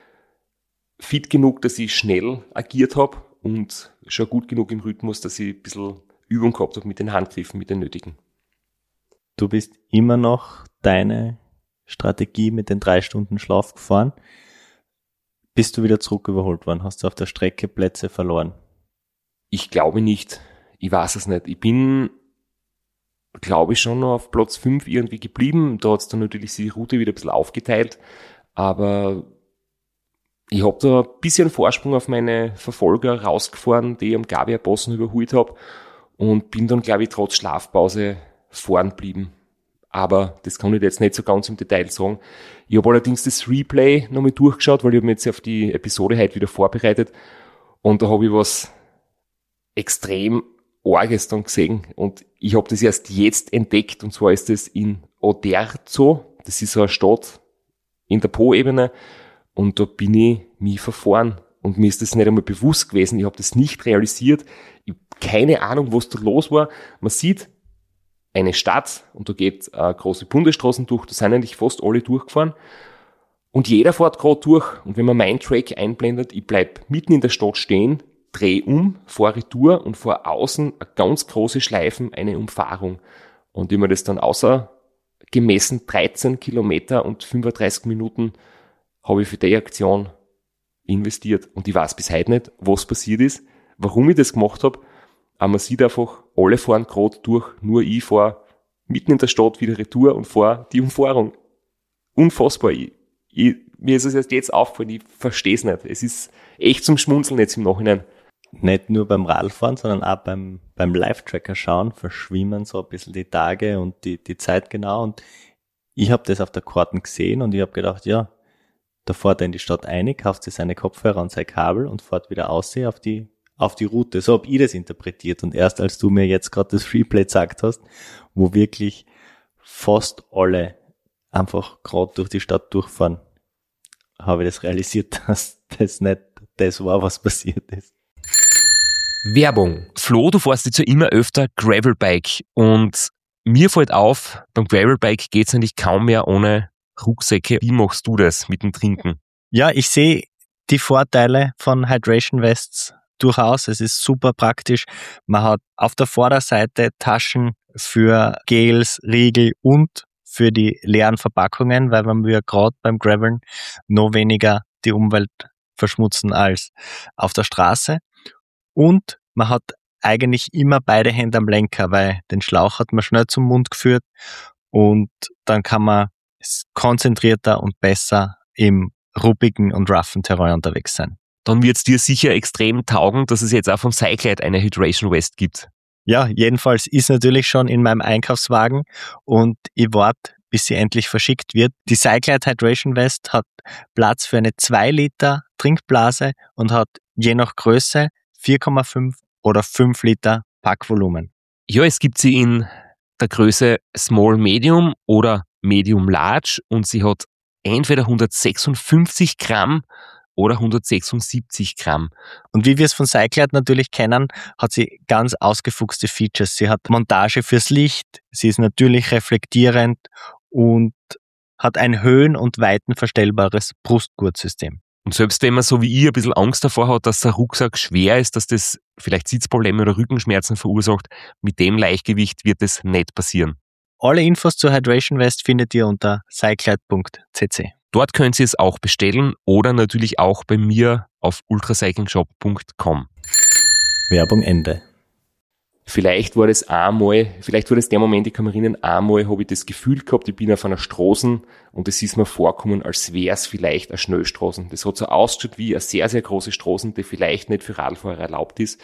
fit genug, dass ich schnell agiert habe und schon gut genug im Rhythmus, dass ich ein bisschen Übung gehabt habe mit den Handgriffen, mit den nötigen. Du bist immer noch deine Strategie mit den drei Stunden Schlaf gefahren. Bist du wieder zurück überholt worden? Hast du auf der Strecke Plätze verloren? Ich glaube nicht. Ich weiß es nicht. Ich bin, glaube ich, schon noch auf Platz fünf irgendwie geblieben. Da hat es dann natürlich die Route wieder ein bisschen aufgeteilt. Aber ich habe da ein bisschen Vorsprung auf meine Verfolger rausgefahren, die ich am Gavia-Bossen überholt habe. Und bin dann, glaube ich, trotz Schlafpause fahren geblieben. Aber das kann ich jetzt nicht so ganz im Detail sagen. Ich habe allerdings das Replay nochmal durchgeschaut, weil ich habe mich jetzt auf die Episode heute wieder vorbereitet. Und da habe ich was extrem Arges dann gesehen. Und ich habe das erst jetzt entdeckt. Und zwar ist das in Oderzo. Das ist so eine Stadt in der Po-Ebene. Und da bin ich mich verfahren. Und mir ist das nicht einmal bewusst gewesen. Ich habe das nicht realisiert. Ich habe keine Ahnung, was da los war. Man sieht eine Stadt und da geht äh, große Bundesstraßen durch, da sind eigentlich fast alle durchgefahren und jeder fährt gerade durch und wenn man meinen Track einblendet, ich bleib mitten in der Stadt stehen, dreh um, fahre retour und vor außen eine ganz große Schleifen, eine Umfahrung und ich habe mir das dann außer gemessen dreizehn Kilometer und fünfunddreißig Minuten habe ich für die Aktion investiert und ich weiß bis heute nicht, was passiert ist, warum ich das gemacht habe. Aber man sieht einfach, alle fahren gerade durch, nur ich fahre mitten in der Stadt wieder retour und fahre die Umfahrung. Unfassbar. Ich, ich, mir ist es erst jetzt aufgefallen, ich verstehe es nicht. Es ist echt zum Schmunzeln jetzt im Nachhinein. Nicht nur beim Radfahren, sondern auch beim, beim Live-Tracker schauen, verschwimmen so ein bisschen die Tage und die, die Zeit genau. Und ich habe das auf der Karte gesehen und ich habe gedacht, ja, da fährt er in die Stadt ein, kauft sich seine Kopfhörer und sein Kabel und fährt wieder aus auf die, auf die Route. So habe ich das interpretiert. Und erst als du mir jetzt gerade das Freeplay gesagt hast, wo wirklich fast alle einfach gerade durch die Stadt durchfahren, habe ich das realisiert, dass das nicht das war, was passiert ist. Werbung. Flo, du fährst jetzt ja immer öfter Gravelbike und mir fällt auf, beim Gravelbike geht's eigentlich kaum mehr ohne Rucksäcke. Wie machst du das mit dem Trinken? Ja, ich sehe die Vorteile von Hydration Vests durchaus. Es ist super praktisch. Man hat auf der Vorderseite Taschen für Gels, Riegel und für die leeren Verpackungen, weil man ja gerade beim Graveln noch weniger die Umwelt verschmutzen als auf der Straße. Und man hat eigentlich immer beide Hände am Lenker, weil den Schlauch hat man schnell zum Mund geführt und dann kann man konzentrierter und besser im ruppigen und roughen Terrain unterwegs sein. Dann wird es dir sicher extrem taugen, dass es jetzt auch vom Cyclide eine Hydration Vest gibt. Ja, jedenfalls ist natürlich schon in meinem Einkaufswagen und ich warte, bis sie endlich verschickt wird. Die Cyclide Hydration Vest hat Platz für eine zwei Liter Trinkblase und hat je nach Größe vier Komma fünf oder fünf Liter Packvolumen. Ja, es gibt sie in der Größe Small Medium oder Medium Large und sie hat entweder hundertsechsundfünfzig Gramm oder hundertsechsundsiebzig Gramm. Und wie wir es von Cyclide natürlich kennen, hat sie ganz ausgefuchste Features. Sie hat Montage fürs Licht, sie ist natürlich reflektierend und hat ein höhen- und weitenverstellbares Brustgurtsystem. Und selbst wenn man so wie ich ein bisschen Angst davor hat, dass der Rucksack schwer ist, dass das vielleicht Sitzprobleme oder Rückenschmerzen verursacht, mit dem Leichtgewicht wird es nicht passieren. Alle Infos zur Hydration Vest findet ihr unter cyclide punkt c c. Dort könnt ihr es auch bestellen oder natürlich auch bei mir auf ultracyclingshop punkt com. Werbung Ende. Vielleicht war das einmal, vielleicht war das der Moment, ich kann mich erinnern, einmal habe ich das Gefühl gehabt, ich bin auf einer Straße und es ist mir vorgekommen, als wäre es vielleicht eine Schnellstraße. Das hat so ausgeschaut wie eine sehr, sehr große Straße, die vielleicht nicht für Radfahrer erlaubt ist.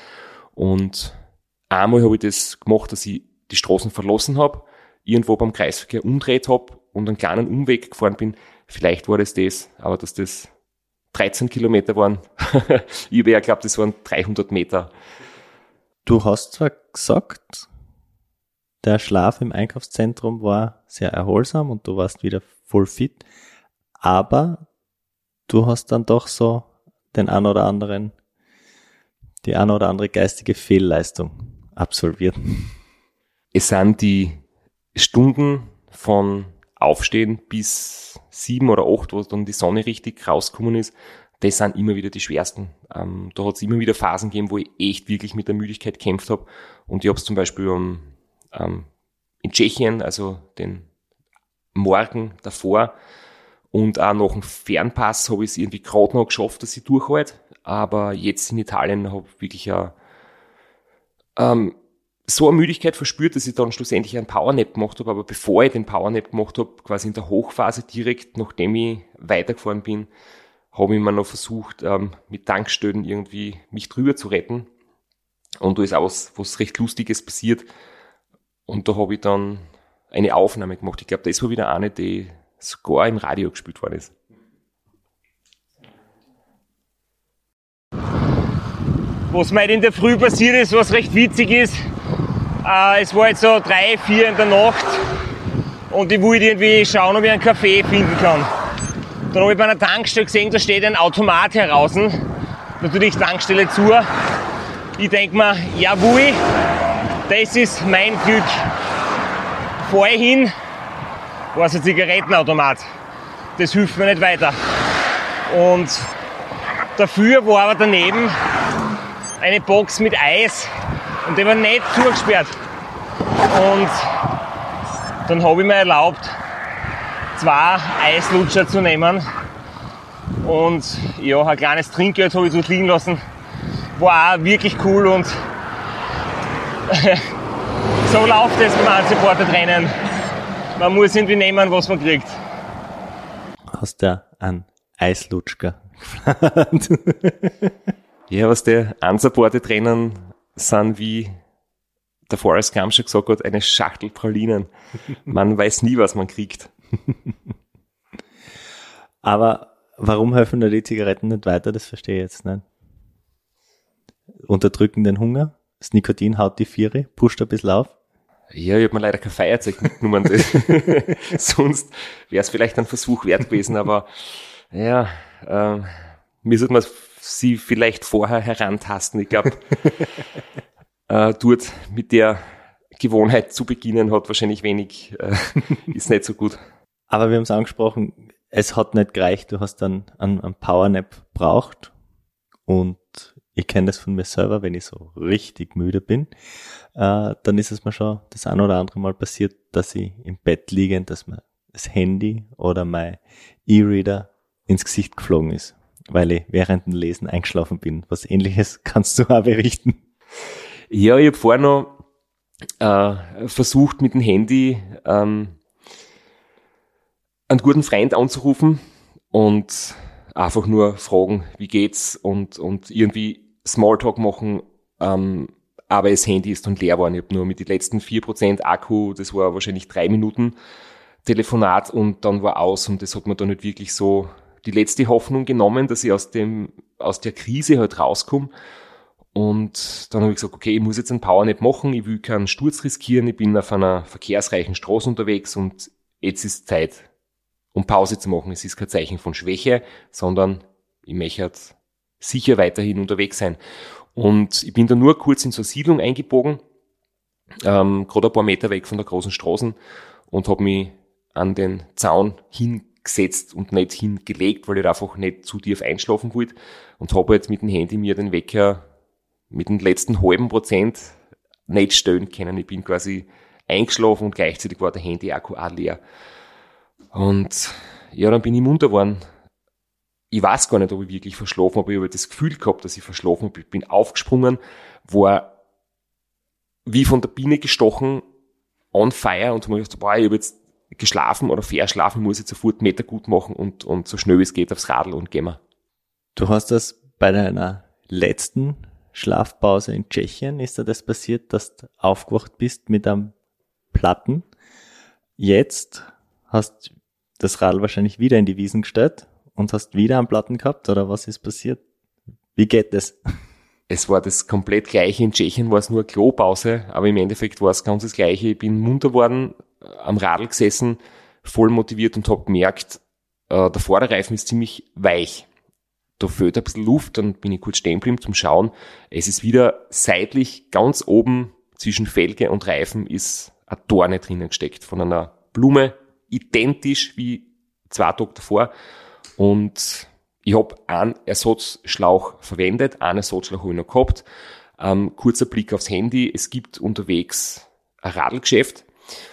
Und einmal habe ich das gemacht, dass ich die Straßen verlassen habe, irgendwo beim Kreisverkehr umdreht habe und einen kleinen Umweg gefahren bin. Vielleicht war das das, aber dass das dreizehn Kilometer waren, ich habe ja geglaubt, das waren dreihundert Meter. Du hast zwar gesagt, der Schlaf im Einkaufszentrum war sehr erholsam und du warst wieder voll fit, aber du hast dann doch so den ein oder anderen, die ein oder andere geistige Fehlleistung absolviert. Es sind die Stunden von Aufstehen bis sieben oder acht, wo dann die Sonne richtig rausgekommen ist, das sind immer wieder die schwersten. Ähm, da hat es immer wieder Phasen gegeben, wo ich echt wirklich mit der Müdigkeit gekämpft habe. Und ich habe es zum Beispiel um, ähm, in Tschechien, also den Morgen davor und auch nach dem Fernpass habe ich es irgendwie gerade noch geschafft, dass ich durchhalte. Aber jetzt in Italien habe ich wirklich eine, ähm, so eine Müdigkeit verspürt, dass ich dann schlussendlich einen Powernap gemacht habe. Aber bevor ich den Powernap gemacht habe, quasi in der Hochphase direkt, nachdem ich weitergefahren bin, habe ich mir noch versucht, ähm, mit Tankstellen irgendwie mich drüber zu retten. Und da ist auch was, was recht Lustiges passiert. Und da habe ich dann eine Aufnahme gemacht. Ich glaube, das war wieder eine, die sogar im Radio gespielt worden ist. Was mir in der Früh passiert ist, was recht witzig ist, äh, es war jetzt so drei, vier in der Nacht und ich wollte irgendwie schauen, ob ich einen Kaffee finden kann. Dann habe ich bei einer Tankstelle gesehen, da steht ein Automat heraus. Natürlich Tankstelle zu. Ich denke mir, jawohl, das ist mein Glück. Fahre ich hin, war es ein Zigarettenautomat. Das hilft mir nicht weiter. Und dafür war aber daneben eine Box mit Eis und die war nicht zugesperrt. Und dann habe ich mir erlaubt, zwei Eislutscher zu nehmen und ja, ein kleines Trinkgeld habe ich dort liegen lassen. War auch wirklich cool und So läuft es beim Unsupported-Rennen. Man muss irgendwie nehmen, was man kriegt. Hast du einen Eislutschka? Ja, was der Unsupported-Rennen sind, wie der Forrest Gump schon gesagt hat, eine Schachtel Pralinen. Man weiß nie, was man kriegt. Aber warum helfen da die Zigaretten nicht weiter? Das verstehe ich jetzt nicht. Unterdrücken den Hunger? Das Nikotin haut die Viere, pusht ein bisschen auf? Ja, ich habe mir leider kein Feuerzeug mitgenommen. Sonst wäre es vielleicht ein Versuch wert gewesen, aber ja, ähm, mir sollte man sie vielleicht vorher herantasten. Ich glaube, äh, dort mit der Gewohnheit zu beginnen hat wahrscheinlich wenig, äh, ist nicht so gut. Aber wir haben es angesprochen, es hat nicht gereicht, du hast dann einen, einen Powernap braucht und ich kenne das von mir selber, wenn ich so richtig müde bin, äh, dann ist es mir schon das ein oder andere Mal passiert, dass ich im Bett liegend, dass mir das Handy oder mein E-Reader ins Gesicht geflogen ist, weil ich während dem Lesen eingeschlafen bin. Was Ähnliches kannst du auch berichten. Ja, ich habe vorher noch äh, versucht, mit dem Handy ähm, einen guten Freund anzurufen und einfach nur fragen, wie geht's und, und irgendwie Smalltalk machen, ähm, aber das Handy ist dann leer geworden. Ich habe nur mit den letzten vier Prozent Akku, das war wahrscheinlich drei Minuten Telefonat und dann war aus und das hat mir dann nicht wirklich so die letzte Hoffnung genommen, dass ich aus dem, aus der Krise halt rauskomme. Und dann habe ich gesagt, okay, ich muss jetzt einen Powernap machen, ich will keinen Sturz riskieren, ich bin auf einer verkehrsreichen Straße unterwegs und jetzt ist Zeit, um Pause zu machen. Es ist kein Zeichen von Schwäche, sondern ich möchte halt sicher weiterhin unterwegs sein. Und ich bin da nur kurz in so eine Siedlung eingebogen, ähm, gerade ein paar Meter weg von der großen Straße und habe mich an den Zaun hingesetzt und nicht hingelegt, weil ich einfach nicht zu tief einschlafen wollte und habe jetzt mit dem Handy mir den Wecker mit dem letzten halben Prozent nicht stellen können. Ich bin quasi eingeschlafen und gleichzeitig war der Handy-Akku auch leer. Und ja, dann bin ich munter geworden. Ich weiß gar nicht, ob ich wirklich verschlafen habe, ich habe das Gefühl gehabt, dass ich verschlafen habe. Ich bin aufgesprungen, war wie von der Biene gestochen, on fire und habe mir gedacht, boah, ich habe jetzt geschlafen oder verschlafen, muss jetzt sofort Meter gut machen und, und so schnell wie es geht aufs Radl und gehen wir. Du hast das bei deiner letzten Schlafpause in Tschechien, ist da das passiert, dass du aufgewacht bist mit einem Platten. Jetzt hast das Radl wahrscheinlich wieder in die Wiesen gestellt und hast wieder einen Platten gehabt, oder was ist passiert? Wie geht das? Es war das komplett Gleiche. In Tschechien war es nur eine Klopause, aber im Endeffekt war es ganz das Gleiche. Ich bin munter geworden, am Radl gesessen, voll motiviert und habe gemerkt, äh, der Vorderreifen ist ziemlich weich. Da fehlt ein bisschen Luft, dann bin ich kurz stehen geblieben zum Schauen. Es ist wieder seitlich, ganz oben zwischen Felge und Reifen ist eine Dorne drinnen gesteckt von einer Blume, identisch wie zwei Tage davor. Und ich habe einen Ersatzschlauch verwendet, einen Ersatzschlauch habe ich noch gehabt. Ähm, kurzer Blick aufs Handy, es gibt unterwegs ein Radlgeschäft.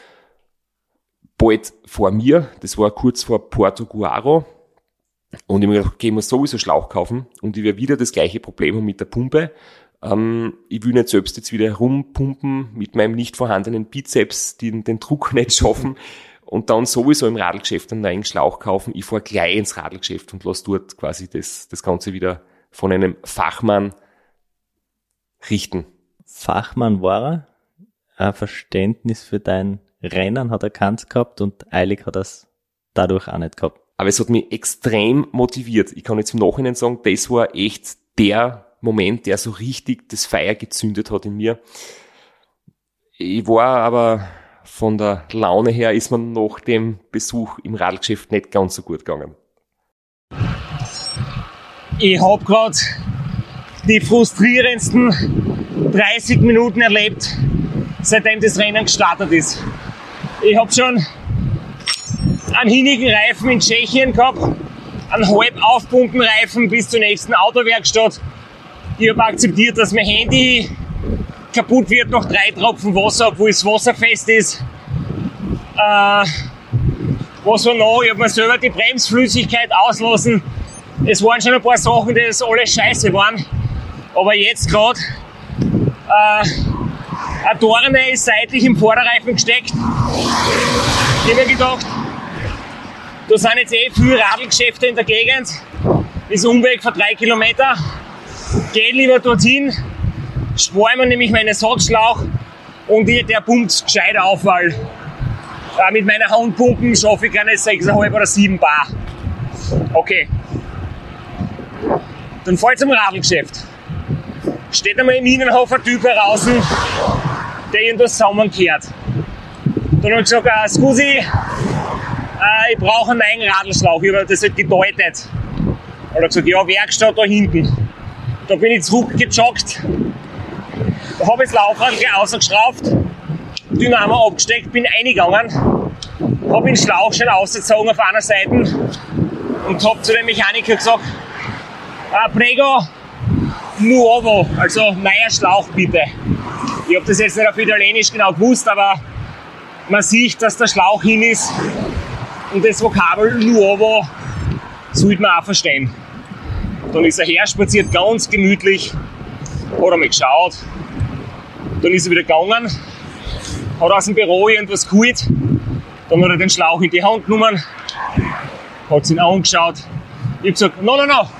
Bald vor mir, das war kurz vor Porto Guaro. Und ich habe mir gedacht, okay, ich muss sowieso Schlauch kaufen und ich werde wieder das gleiche Problem haben mit der Pumpe. Ähm, ich will nicht selbst jetzt wieder herumpumpen mit meinem nicht vorhandenen Bizeps, den, den Druck nicht schaffen und dann sowieso im Radlgeschäft einen neuen Schlauch kaufen. Ich fahre gleich ins Radlgeschäft und lasse dort quasi das, das Ganze wieder von einem Fachmann richten. Fachmann war er, ein Verständnis für dein Rennen hat er keins gehabt und eilig hat er es dadurch auch nicht gehabt. Aber es hat mich extrem motiviert. Ich kann jetzt im Nachhinein sagen, das war echt der Moment, der so richtig das Feuer gezündet hat in mir. Ich war aber von der Laune her, ist man nach dem Besuch im Radlgeschäft nicht ganz so gut gegangen. Ich habe gerade die frustrierendsten dreißig Minuten erlebt, seitdem das Rennen gestartet ist. Ich habe schon einen hinnigen Reifen in Tschechien gehabt, einen halb Aufpumpenreifen bis zur nächsten Autowerkstatt. Ich habe akzeptiert, dass mein Handy kaputt wird nach drei Tropfen Wasser, obwohl es wasserfest ist. Äh, was war noch? Ich habe mir selber die Bremsflüssigkeit auslassen. Es waren schon ein paar Sachen, die das alles scheiße waren. Aber jetzt gerade äh, Eine Dorne ist seitlich im Vorderreifen gesteckt. Ich habe mir gedacht, da sind jetzt eh viele Radlgeschäfte in der Gegend. Das ist ein Umweg von drei Kilometer. Geh lieber dorthin, spare mir nämlich meinen Ersatzschlauch und ich, der pumpt gescheit auf, weil äh, mit meinen Handpumpen schaffe ich keine sechs Komma fünf oder sieben Bar. Okay. Dann fahr ich zum Radlgeschäft. Steht einmal im Innenhof ein Typ heraus, der irgendwas zusammengehört. Dann habe ich gesagt, äh, Scusi, äh, ich brauche einen neuen Radlschlauch. Ich habe das halt gedeutet. Und er hat gesagt, ja, Werkstatt da hinten. Da bin ich zurückgejoggt, habe das Laufrad gleich rausgeschraubt, Dynamo abgesteckt, bin reingegangen, habe den Schlauch schon ausgezogen auf einer Seite und habe zu dem Mechaniker gesagt, ah, Prego, nuovo, also neuer Schlauch bitte. Ich habe das jetzt nicht auf Italienisch genau gewusst, aber man sieht, dass der Schlauch hin ist und das Vokabel nuovo sollte man auch verstehen. Dann ist er herspaziert, ganz gemütlich, hat einmal geschaut, dann ist er wieder gegangen, hat aus dem Büro irgendwas geholt, dann hat er den Schlauch in die Hand genommen, hat ihn angeschaut. Ich habe gesagt, no, no, no,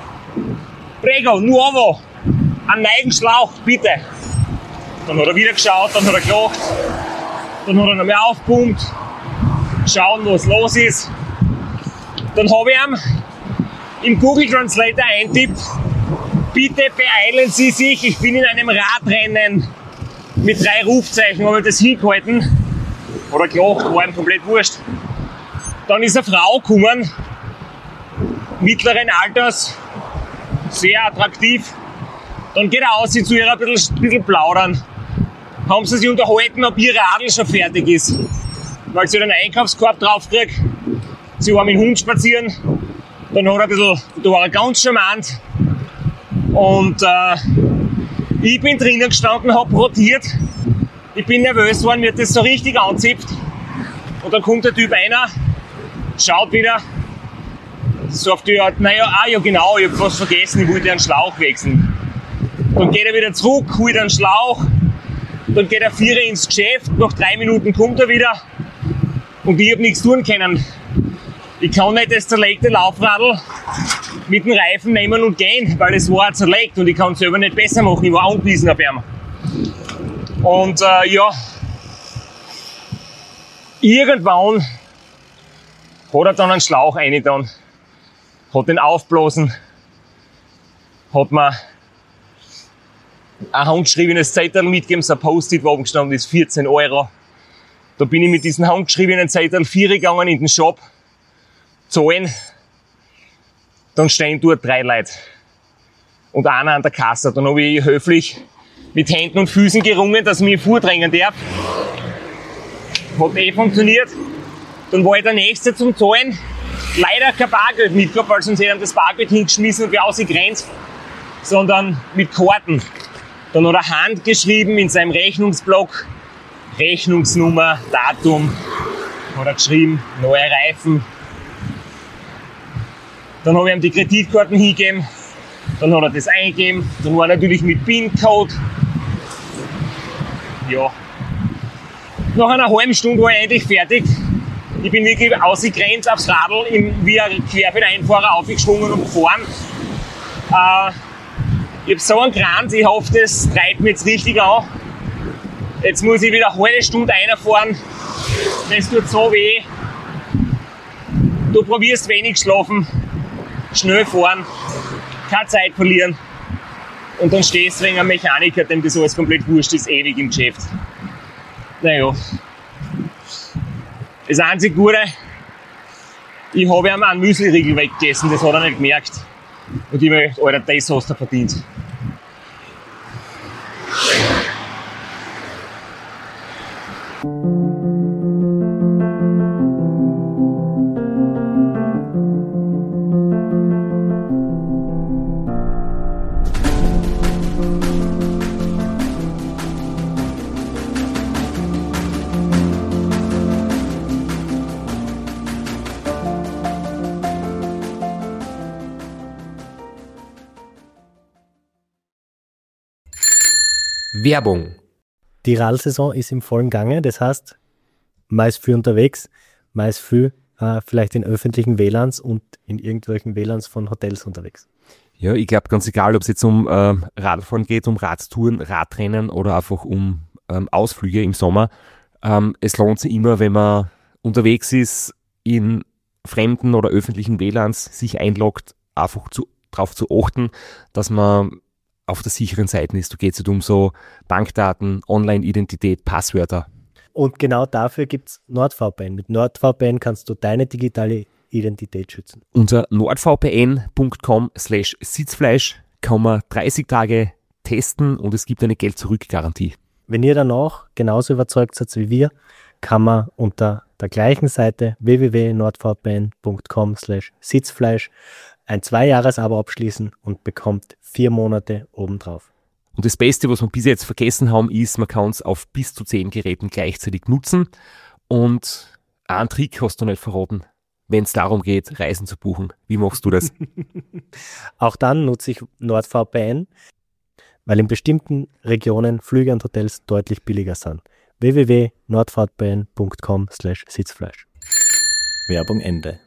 prego, nuovo, einen neuen Schlauch, bitte. Dann hat er wieder geschaut, dann hat er gelacht, dann hat er noch mehr aufgepumpt, schauen, was los ist. Dann habe ich ihm im Google Translator eintippt, bitte beeilen Sie sich, ich bin in einem Radrennen mit drei Rufzeichen, habe ich das hingehalten. Oder gelacht, war ihm komplett wurscht. Dann ist eine Frau gekommen, mittleren Alters, sehr attraktiv. Dann geht er aus, sie zu ihr ein bisschen, ein bisschen plaudern. Haben sie sich unterhalten, ob ihr Radl schon fertig ist. Weil sie den Einkaufskorb draufkriegt. Sie war mit dem Hund spazieren. Dann hat er ein bisschen, da war er ganz charmant. Und äh, ich bin drinnen gestanden, hab rotiert. Ich bin nervös geworden, mir hat das so richtig anzippt. Und dann kommt der Typ einer, schaut wieder, so auf die Art, naja, ah ja genau, ich hab fast vergessen, ich wollte einen Schlauch wechseln. Dann geht er wieder zurück, holt einen Schlauch, dann geht er vier ins Geschäft, nach drei Minuten kommt er wieder und ich hab nichts tun können. Ich kann nicht das zerlegte Laufradl mit dem Reifen nehmen und gehen, weil es war zerlegt und ich kann es selber nicht besser machen, ich war angewiesen auf ihn. Und äh, ja, irgendwann hat er dann einen Schlauch reingetan, hat den aufblasen, hat mir ein handgeschriebenes Zettel mitgegeben, so ein Post-it, wo oben gestanden ist, vierzehn Euro. Da bin ich mit diesem handgeschriebenen Zettel vier gegangen in den Shop, zahlen, dann stehen dort drei Leute und einer an der Kasse. Dann habe ich höflich mit Händen und Füßen gerungen, dass ich mich vordrängen darf. Hat eh funktioniert. Dann war ich der Nächste zum Zahlen. Leider kein Bargeld mitgehabt, weil sonst hätte ich das Bargeld hingeschmissen und wäre ausgegrenzt, sondern mit Karten. Dann hat er handgeschrieben in seinem Rechnungsblock, Rechnungsnummer, Datum, hat er geschrieben, neue Reifen. Dann habe ich ihm die Kreditkarten hingegeben, dann hat er das eingegeben, dann war natürlich mit PIN-Code. Ja. Nach einer halben Stunde war ich endlich fertig. Ich bin wirklich ausgegrenzt aufs Radl, wie ein Querfeldeinfahrer aufgeschwungen und gefahren. Äh, ich habe so einen Kranz, ich hoffe, das treibt mich jetzt richtig an. Jetzt muss ich wieder eine halbe Stunde reinfahren. Das tut so weh. Du probierst wenig schlafen, schnell fahren, keine Zeit verlieren. Und dann stehst du wegen einem Mechaniker, dem das alles komplett wurscht ist, ewig im Geschäft. Naja. Das einzige Gute, ich habe ihm einen Müsli-Riegel weggegessen, das hat er nicht gemerkt. Und ich mir, Alter, das hast du verdient. Werbung. Die Radsaison ist im vollen Gange, das heißt, man ist viel unterwegs, man ist viel äh, vielleicht in öffentlichen W L A Ns und in irgendwelchen W L A Ns von Hotels unterwegs. Ja, ich glaube ganz egal, ob es jetzt um äh, Radfahren geht, um Radtouren, Radrennen oder einfach um ähm, Ausflüge im Sommer. Ähm, es lohnt sich immer, wenn man unterwegs ist, in fremden oder öffentlichen W L A Ns sich einloggt, einfach zu, darauf zu achten, dass man auf der sicheren Seite ist. Da geht es nicht um so Bankdaten, Online-Identität, Passwörter. Und genau dafür gibt es NordVPN. Mit NordVPN kannst du deine digitale Identität schützen. Unter nordvpn.com slash Sitzfleisch kann man dreißig Tage testen und es gibt eine Geld-Zurück-Garantie. Wenn ihr danach genauso überzeugt seid wie wir, kann man unter der gleichen Seite w w w punkt nordvpn punkt com slash Sitzfleisch ein Zwei-Jahres-Abo abschließen und bekommt vier Monate obendrauf. Und das Beste, was wir bis jetzt vergessen haben, ist, man kann es auf bis zu zehn Geräten gleichzeitig nutzen. Und einen Trick hast du nicht verraten, wenn es darum geht, Reisen zu buchen. Wie machst du das? Auch dann nutze ich NordVPN, weil in bestimmten Regionen Flüge und Hotels deutlich billiger sind. w w w punkt nordvpn punkt com slash Sitzfleisch. Werbung Ende.